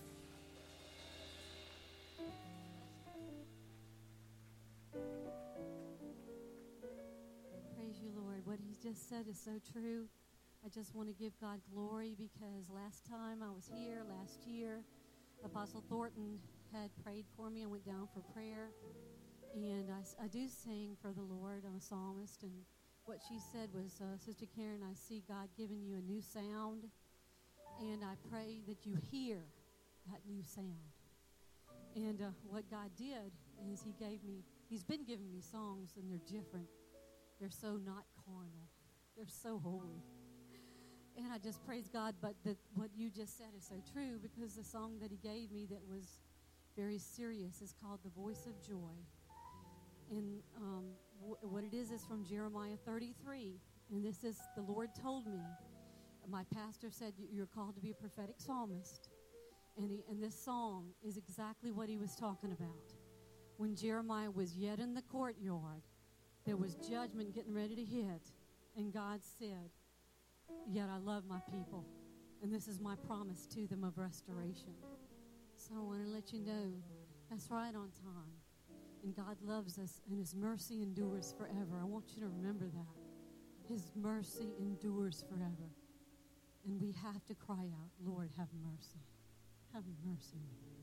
Praise you, Lord. What he just said is so true. I just want to give God glory because last time I was here, last year, Apostle Thornton had prayed for me. I went down for prayer. And I do sing for the Lord. I'm a psalmist. And what she said was, Sister Karen, I see God giving you a new sound. And I pray that you hear that new sound. And what God did is he's been giving me songs, and they're different. They're so not carnal. They're so holy. And I just praise God. But what you just said is so true, because the song that he gave me that was very serious is called The Voice of Joy. And what it is from Jeremiah 33. And this is, the Lord told me, my pastor said, you're called to be a prophetic psalmist. And this song is exactly what he was talking about. When Jeremiah was yet in the courtyard, there was judgment getting ready to hit. And God said, yet I love my people. And this is my promise to them of restoration. So I want to let you know, that's right on time. And God loves us, and his mercy endures forever. I want you to remember that. His mercy endures forever. And we have to cry out, Lord, have mercy. Have mercy.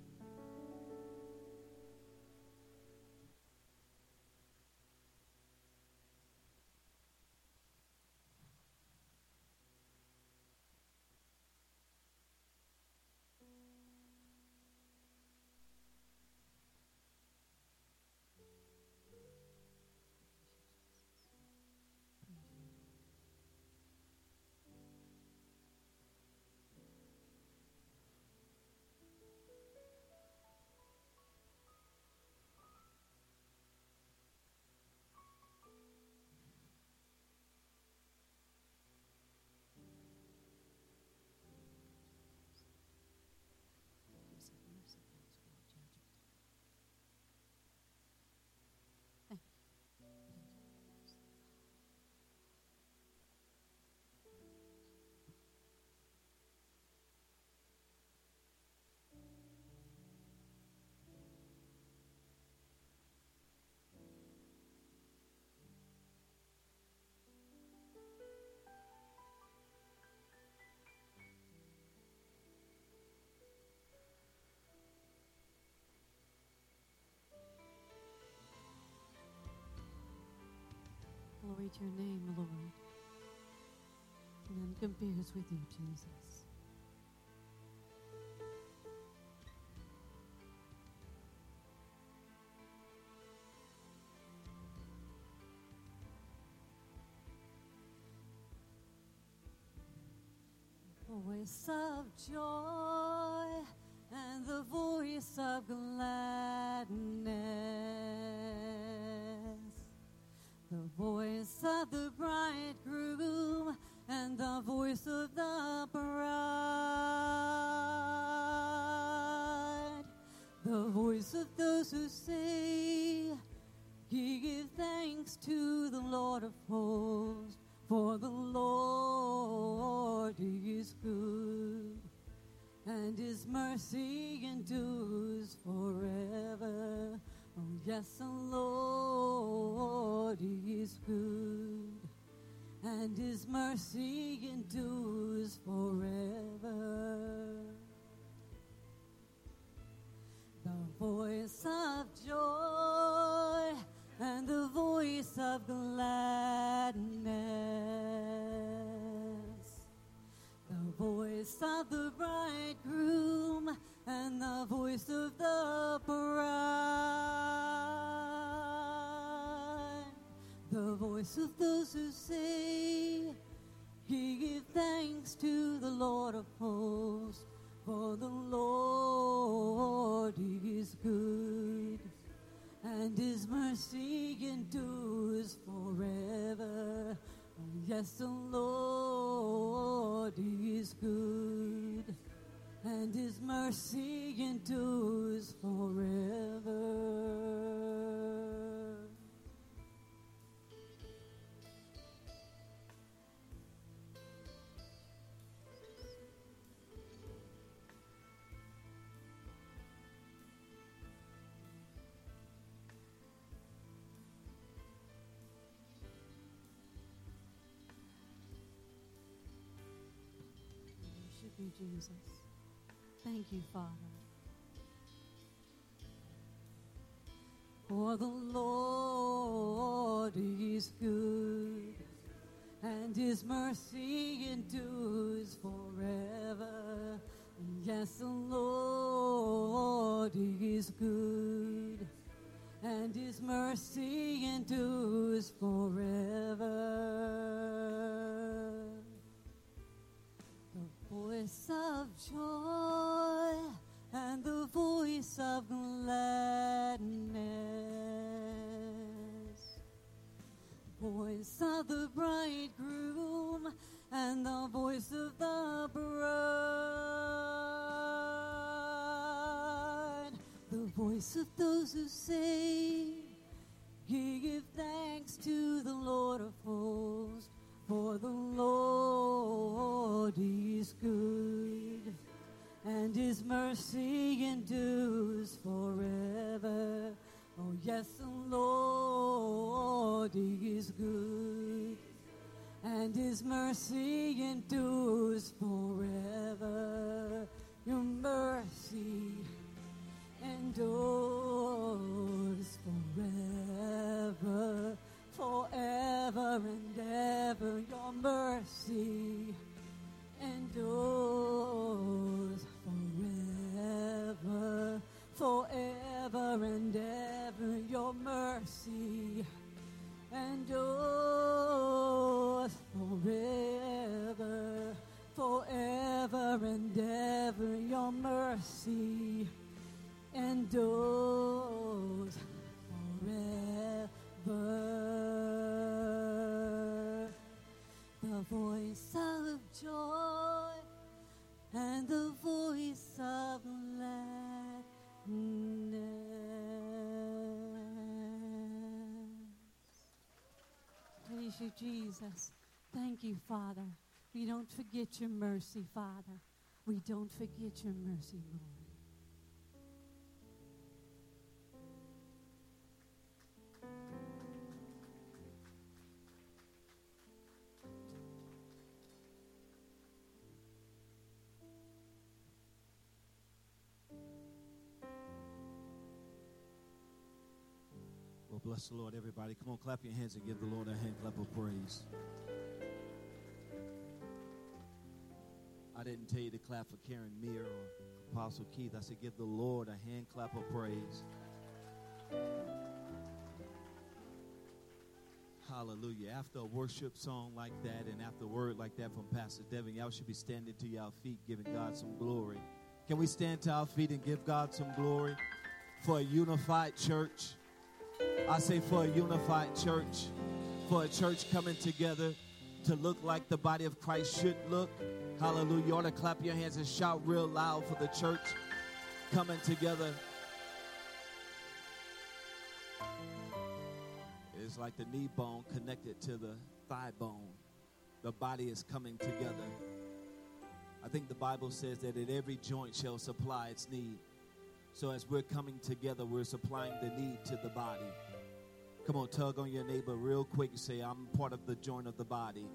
Glory to your name, Lord. None compares with you, Jesus. Voice of joy and the voice of gladness. The voice of the bridegroom and the voice of the bride. The voice of those who say, give thanks to the Lord of hosts, for the Lord is good, and his mercy endures forever. Oh, yes, the Lord is good, and his mercy endures forever. voice of joy and the voice of gladness, the voice of the bridegroom and the voice of the bride, the voice of those who say, give thanks to the Lord of hosts, for the Lord is good, and his mercy endures forever. Oh, yes, the Lord is good, and his mercy endures forever. Worship you, Jesus. Thank you, Father. For the Lord is good, and his mercy endures forever. Yes, the Lord is good, and his mercy endures forever. The voice of joy and the voice of gladness, voice of the bridegroom and the voice of the bride, the voice of those who say, give thanks to the Lord of hosts, for the Lord is good, and his mercy endures forever. Oh, yes, the Lord is good, and his mercy endures forever. Your mercy endures forever, forever and ever. Your mercy endures forever, forever and ever. Your mercy endures forever, forever and ever. Your mercy endures forever. The voice of joy and the voice of gladness. Praise you, Jesus. Thank you, Father. We don't forget your mercy, Father. We don't forget your mercy, Lord. Well, bless the Lord, everybody. Come on, clap your hands and give the Lord a hand clap of praise. I didn't tell you to clap for Karen Meir or Apostle Keith. I said give the Lord a hand clap of praise. Hallelujah. After a worship song like that and after a word like that from Pastor Devin, y'all should be standing to y'all feet giving God some glory. Can we stand to our feet and give God some glory for a unified church? I say for a unified church, for a church coming together to look like the body of Christ should look. Hallelujah. You ought to clap your hands and shout real loud for the church coming together. It's like the knee bone connected to the thigh bone. The body is coming together. I think the Bible says that at every joint shall supply its need. So as we're coming together, we're supplying the need to the body. Come on, tug on your neighbor real quick and say, I'm part of the joint of the body.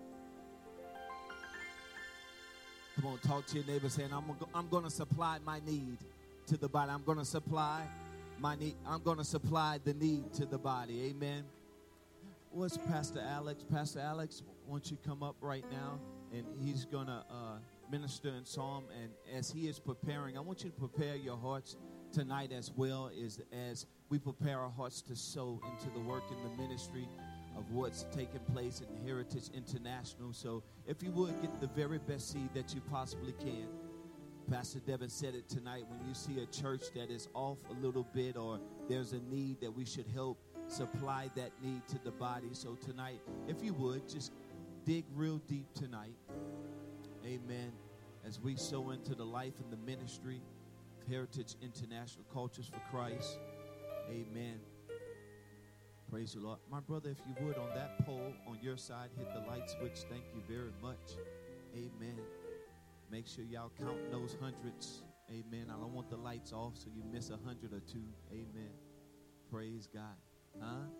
Come on, talk to your neighbor saying, I'm going to supply my need to the body. I'm going to supply I'm going to supply the need to the body. Amen. What's Pastor Alex? Pastor Alex, why don't you come up right now? And he's going to minister in psalm. And as he is preparing, I want you to prepare your hearts tonight as well as we prepare our hearts to sow into the work in the ministry of what's taking place in Heritage International. So if you would, get the very best seed that you possibly can. Pastor Devin said it tonight. When you see a church that is off a little bit or there's a need, that we should help supply that need to the body. So tonight, if you would, just dig real deep tonight. Amen. As we sow into the life and the ministry of Heritage International, Cultures for Christ. Amen. Praise the Lord. My brother, if you would, on that pole on your side, hit the light switch. Thank you very much. Amen. Make sure y'all count those hundreds. Amen. I don't want the lights off so you miss 100 or two. Amen. Praise God. Huh?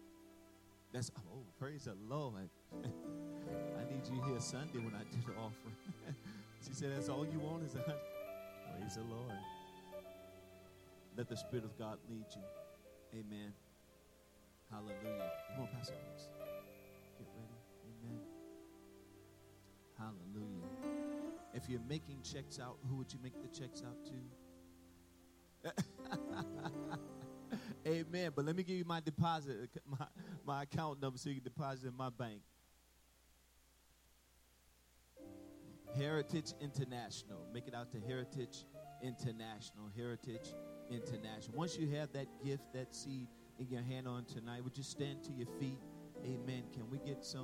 Praise the Lord. I need you here Sunday when I do the offering. She said, that's all you want is 100. Praise the Lord. Let the Spirit of God lead you. Amen. Hallelujah. Come on, Pastor Alex. Get ready. Amen. Hallelujah. If you're making checks out, who would you make the checks out to? Amen. But let me give you my deposit, my account number so you can deposit in my bank. Heritage International. Make it out to Heritage International. Heritage International. Once you have that gift, that seed in your hand on tonight, would you stand to your feet? Amen. Can we get some?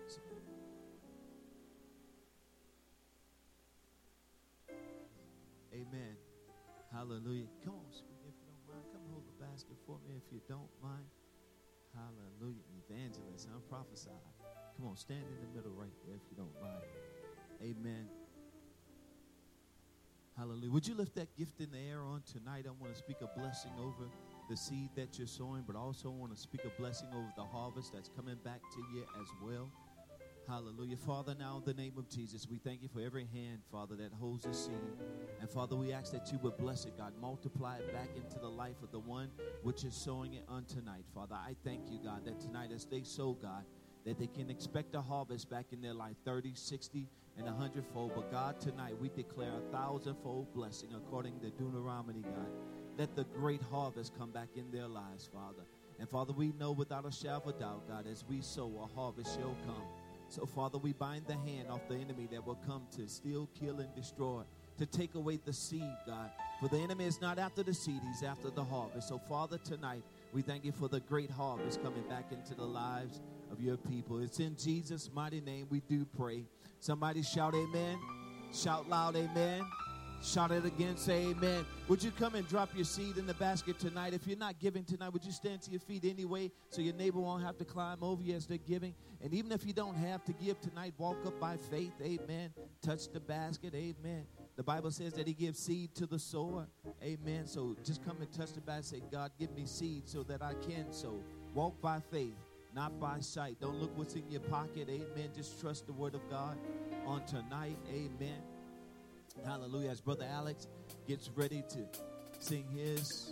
Amen. Hallelujah. Come on, sweetie, if you don't mind. Come hold the basket for me if you don't mind. Hallelujah. Evangelist, I'm prophesying. Come on, stand in the middle right there if you don't mind. Amen. Hallelujah. Would you lift that gift in the air on tonight? I want to speak a blessing over the seed that you're sowing, but also want to speak a blessing over the harvest that's coming back to you as well. Hallelujah. Father, now in the name of Jesus, we thank you for every hand, Father, that holds a seed. And Father, we ask that you would bless it, God. Multiply it back into the life of the one which is sowing it on tonight. Father, I thank you, God, that tonight as they sow, God, that they can expect a harvest back in their life, 30, 60, and 100-fold. But God, tonight we declare 1,000-fold blessing according to Deuteronomy, God. Let the great harvest come back in their lives, Father. And Father, we know without a shadow of a doubt, God, as we sow, a harvest shall come. So, Father, we bind the hand off the enemy that will come to steal, kill, and destroy, to take away the seed, God. For the enemy is not after the seed, he's after the harvest. So, Father, tonight, we thank you for the great harvest coming back into the lives of your people. It's in Jesus' mighty name we do pray. Somebody shout amen. Shout loud amen. Shout it again, say amen. Would you come and drop your seed in the basket tonight? If you're not giving tonight, would you stand to your feet anyway so your neighbor won't have to climb over you as they're giving? And even if you don't have to give tonight, walk up by faith, amen. Touch the basket, amen. The Bible says that he gives seed to the sower, amen. So just come and touch the basket, say, God, give me seed so that I can sow. Walk by faith, not by sight. Don't look what's in your pocket, amen. Just trust the word of God on tonight, amen. Hallelujah. As Brother Alex gets ready to sing his.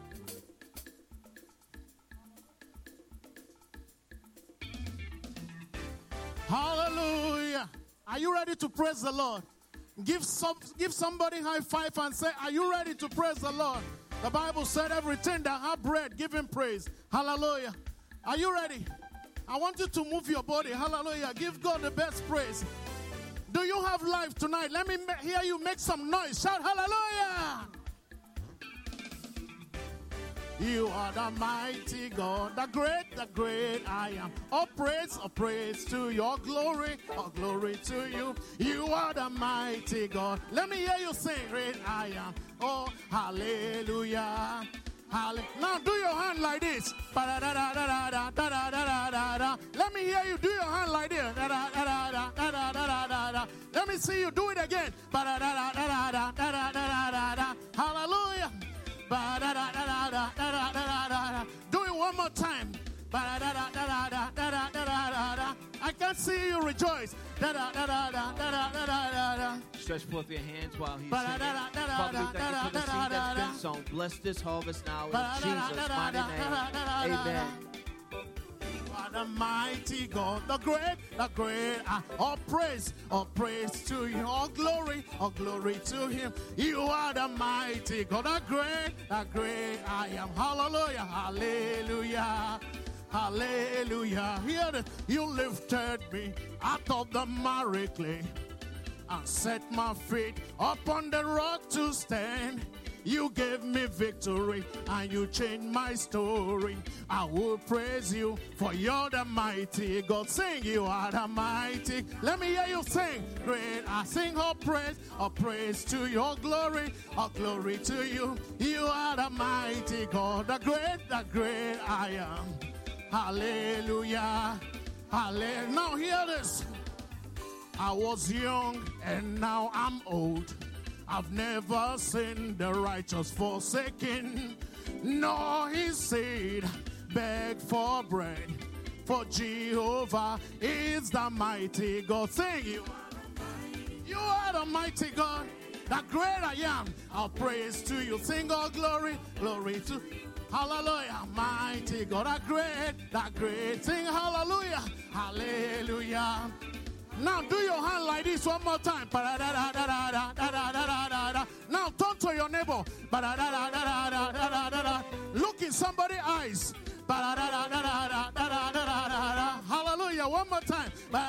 Hallelujah. Are you ready to praise the Lord? Give somebody high five and say, are you ready to praise the Lord? The Bible said everything that have bread, give him praise. Hallelujah. Are you ready? I want you to move your body. Hallelujah. Give God the best praise. Do you have life tonight? Let me hear you make some noise. Shout hallelujah. You are the mighty God, the great I am. All praise to your glory, all glory to you. You are the mighty God. Let me hear you sing, great I am. Oh, hallelujah. Now do your hand like this. Let me hear you do your hand like this. Let me see you do it again. Hallelujah. Do it one more time. I can Let's see you rejoice. Da da da da da da da da da. Stretch forth your hands while he's singing. Father, we thank you for the seed that's been sown. Bless this harvest now in Jesus' mighty name. Amen. The mighty God, the great, all praise to you, all glory to him. You are the mighty God, the great I am. Hallelujah, hallelujah, hallelujah. Hear it, you lifted me out of the miry clay and set my feet upon the rock to stand. You gave me victory and you changed my story. I will praise you for you're the mighty God. Sing, you are the mighty. Let me hear you sing. Great, I sing all praise to your glory, all glory to you. You are the mighty God, the great I am. Hallelujah, hallelujah. Now hear this. I was young and now I'm old. I've never seen the righteous forsaken, nor his seed beg for bread. For Jehovah is the mighty God. Sing, you are the mighty God, the great I am. I'll praise to you. Sing all glory to hallelujah, mighty God, the great. Sing hallelujah, hallelujah. Now do your hand like this one more time. Now turn to your neighbor. Look in somebody's eyes. Hallelujah. One more time.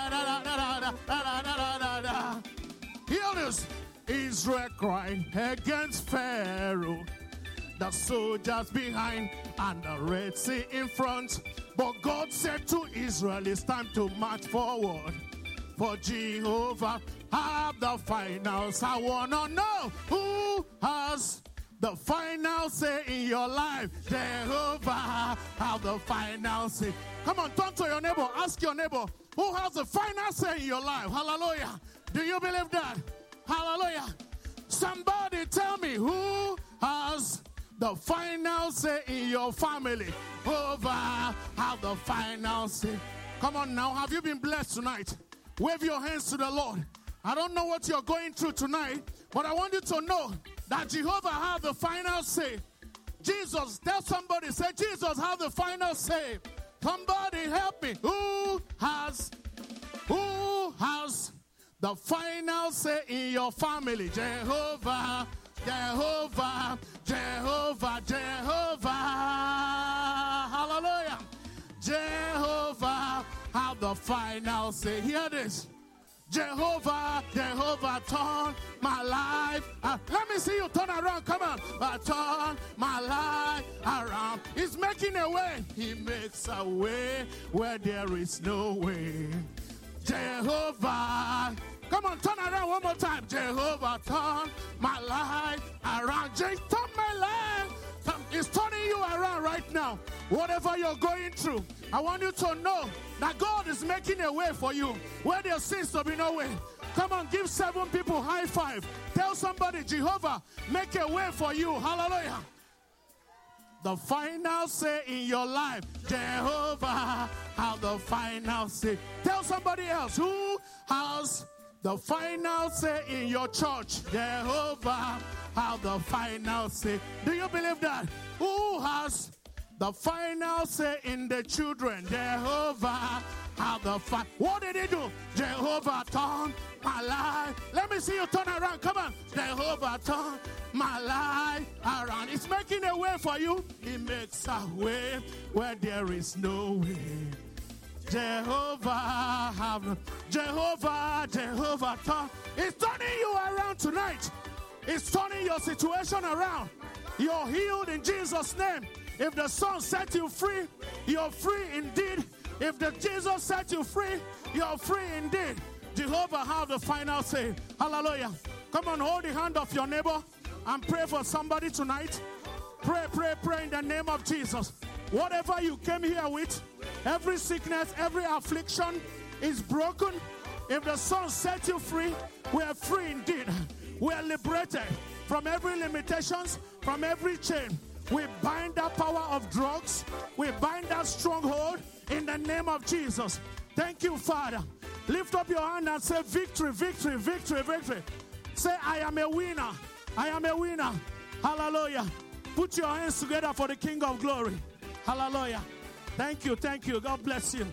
Hear this. Israel cried against Pharaoh. The soldiers behind and the Red Sea in front. But God said to Israel, it's time to march forward. For Jehovah have the final say. I want to know who has the final say in your life. Jehovah have the final say. Come on, turn to your neighbor. Ask your neighbor, who has the final say in your life? Hallelujah. Do you believe that? Hallelujah. Somebody tell me, who has the final say in your family? Jehovah have the final say. Come on now. Have you been blessed tonight? Wave your hands to the Lord. I don't know what you're going through tonight, but I want you to know that Jehovah has the final say. Jesus, tell somebody, say, Jesus has the final say. Somebody help me. Who has the final say in your family? Jehovah, Jehovah, Jehovah, Jehovah. Hallelujah. Jehovah have the final say. Hear this. Jehovah, Jehovah, turn my life. Let me see you turn around. Come on. Turn my life around. He's making a way. He makes a way where there is no way. Jehovah. Come on, turn around one more time. Jehovah, turn my life around. Turn my life. It's turning you around right now. Whatever you're going through, I want you to know that God is making a way for you where there seems to be no way. Come on, give 7 people high five. Tell somebody, Jehovah, make a way for you. Hallelujah. The final say in your life, Jehovah have the final say. Tell somebody else, who has the final say in your church? Jehovah have the final say. Do you believe that? Who has the final say in the children? Jehovah have the final. What did he do? Jehovah turn my life. Let me see you turn around. Come on. Jehovah turn my life around. It's making a way for you. He makes a way where there is no way. Jehovah have. Jehovah turn. It's turning you around tonight. It's turning your situation around. You're healed in Jesus' name. If the Son set you free, you're free indeed. If the Jesus set you free, you're free indeed. Jehovah have the final say. Hallelujah. Come on, hold the hand of your neighbor and pray for somebody tonight. Pray in the name of Jesus. Whatever you came here with, every sickness, every affliction is broken. If the Son set you free, we are free indeed. We are liberated from every limitations, from every chain. We bind that power of drugs. We bind that stronghold in the name of Jesus. Thank you, Father. Lift up your hand and say victory, victory, victory, victory. Say, I am a winner. I am a winner. Hallelujah. Put your hands together for the King of Glory. Hallelujah. Thank you, thank you. God bless you.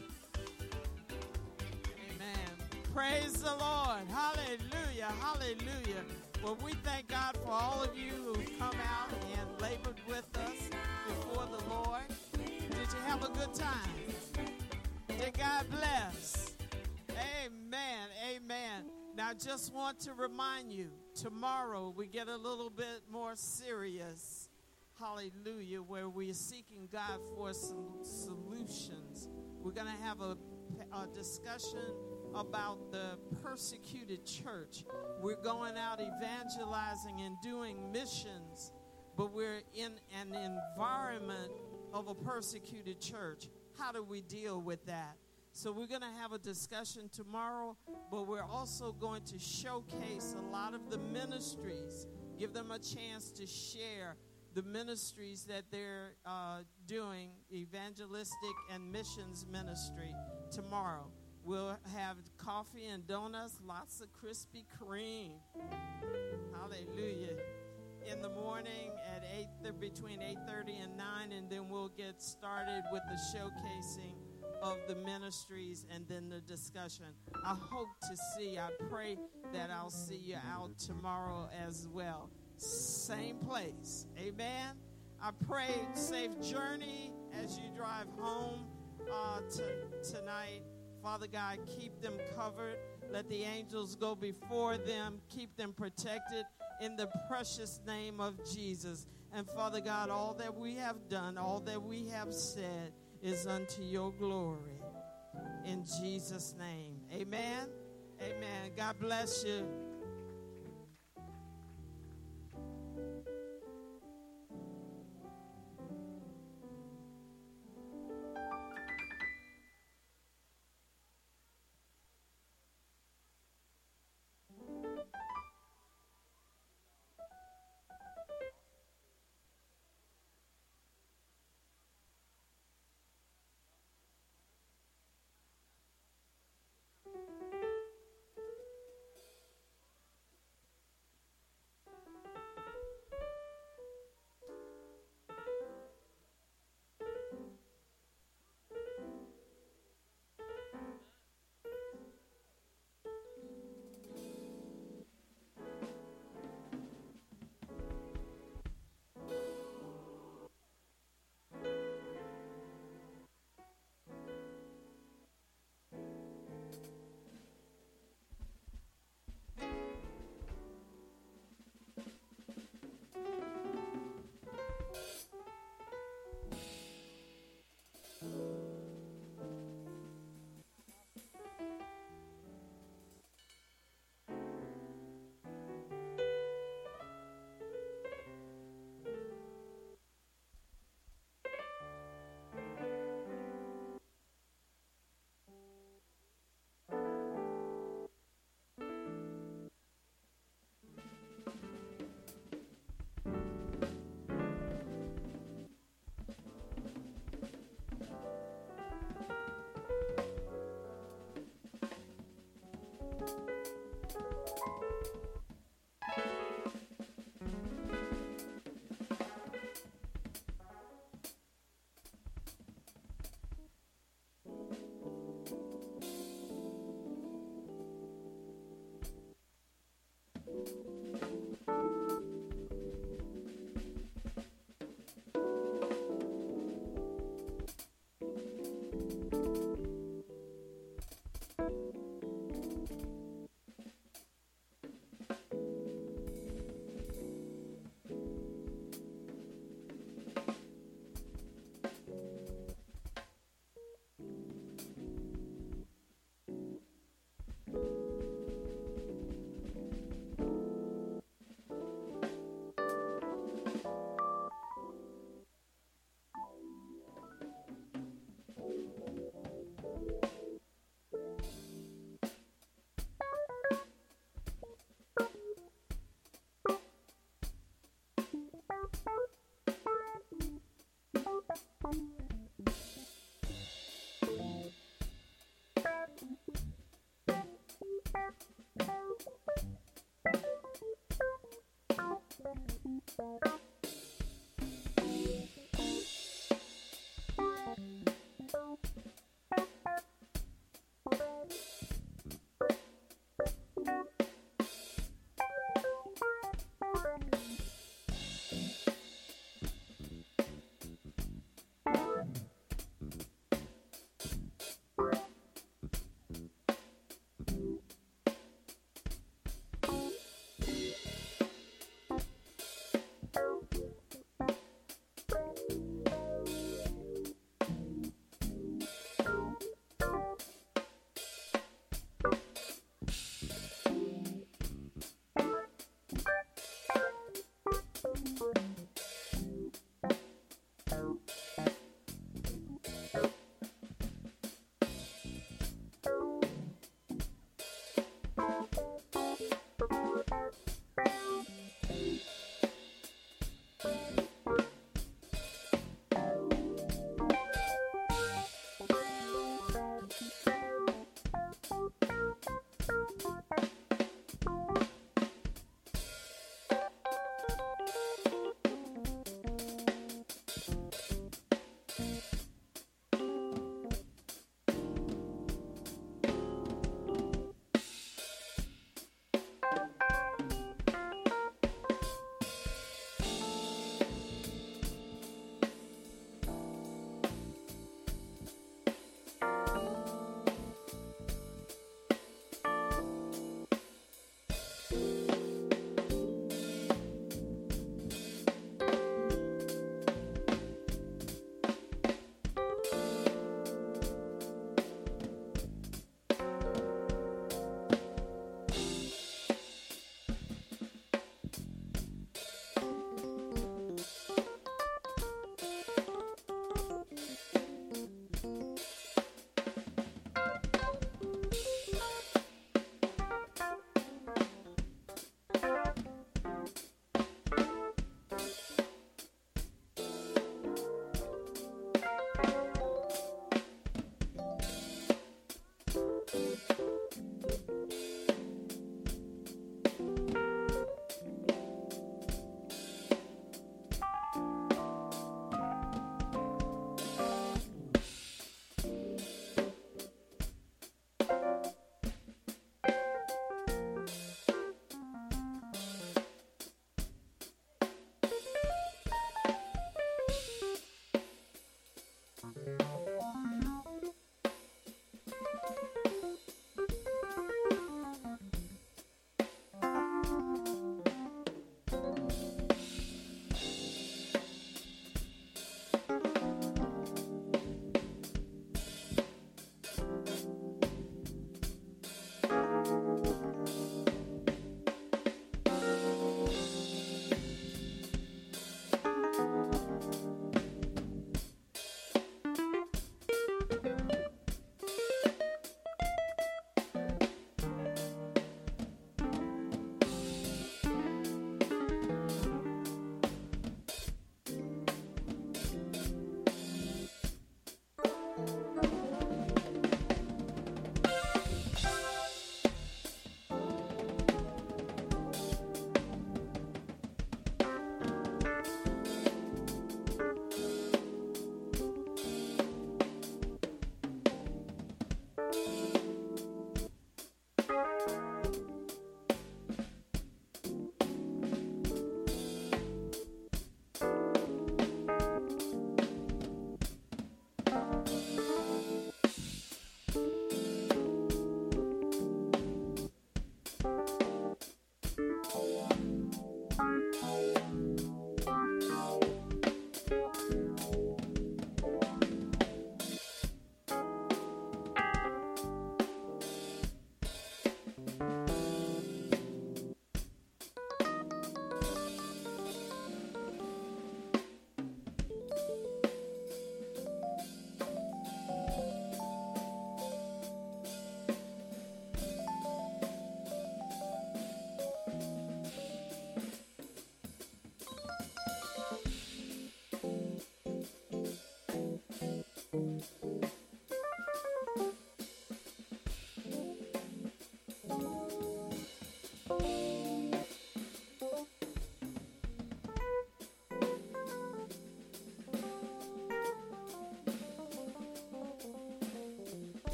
Amen. Praise the Lord. Hallelujah, hallelujah. Well, we thank God for all of you who've come out and labored with us before the Lord. Did you have a good time? Did God bless? Amen, amen. Now, I just want to remind you, tomorrow we get a little bit more serious. Hallelujah, where we're seeking God for some solutions. We're going to have a discussion about the persecuted church. We're going out evangelizing and doing missions, but we're in an environment of a persecuted church. How do we deal with that? So we're going to have a discussion tomorrow, but we're also going to showcase a lot of the ministries, give them a chance to share the ministries that they're doing, evangelistic and missions ministry, tomorrow. We'll have coffee and donuts, lots of Krispy Kreme. Hallelujah. In the morning at between 8:30 and 9, and then we'll get started with the showcasing of the ministries and then the discussion. I hope to see, I pray that I'll see you out tomorrow as well. Same place. Amen. I pray safe journey as you drive home tonight. Father God, keep them covered. Let the angels go before them. Keep them protected in the precious name of Jesus. And Father God, all that we have done, all that we have said is unto your glory. In Jesus' name. Amen. Amen. God bless you.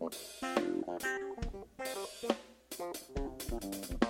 Lord.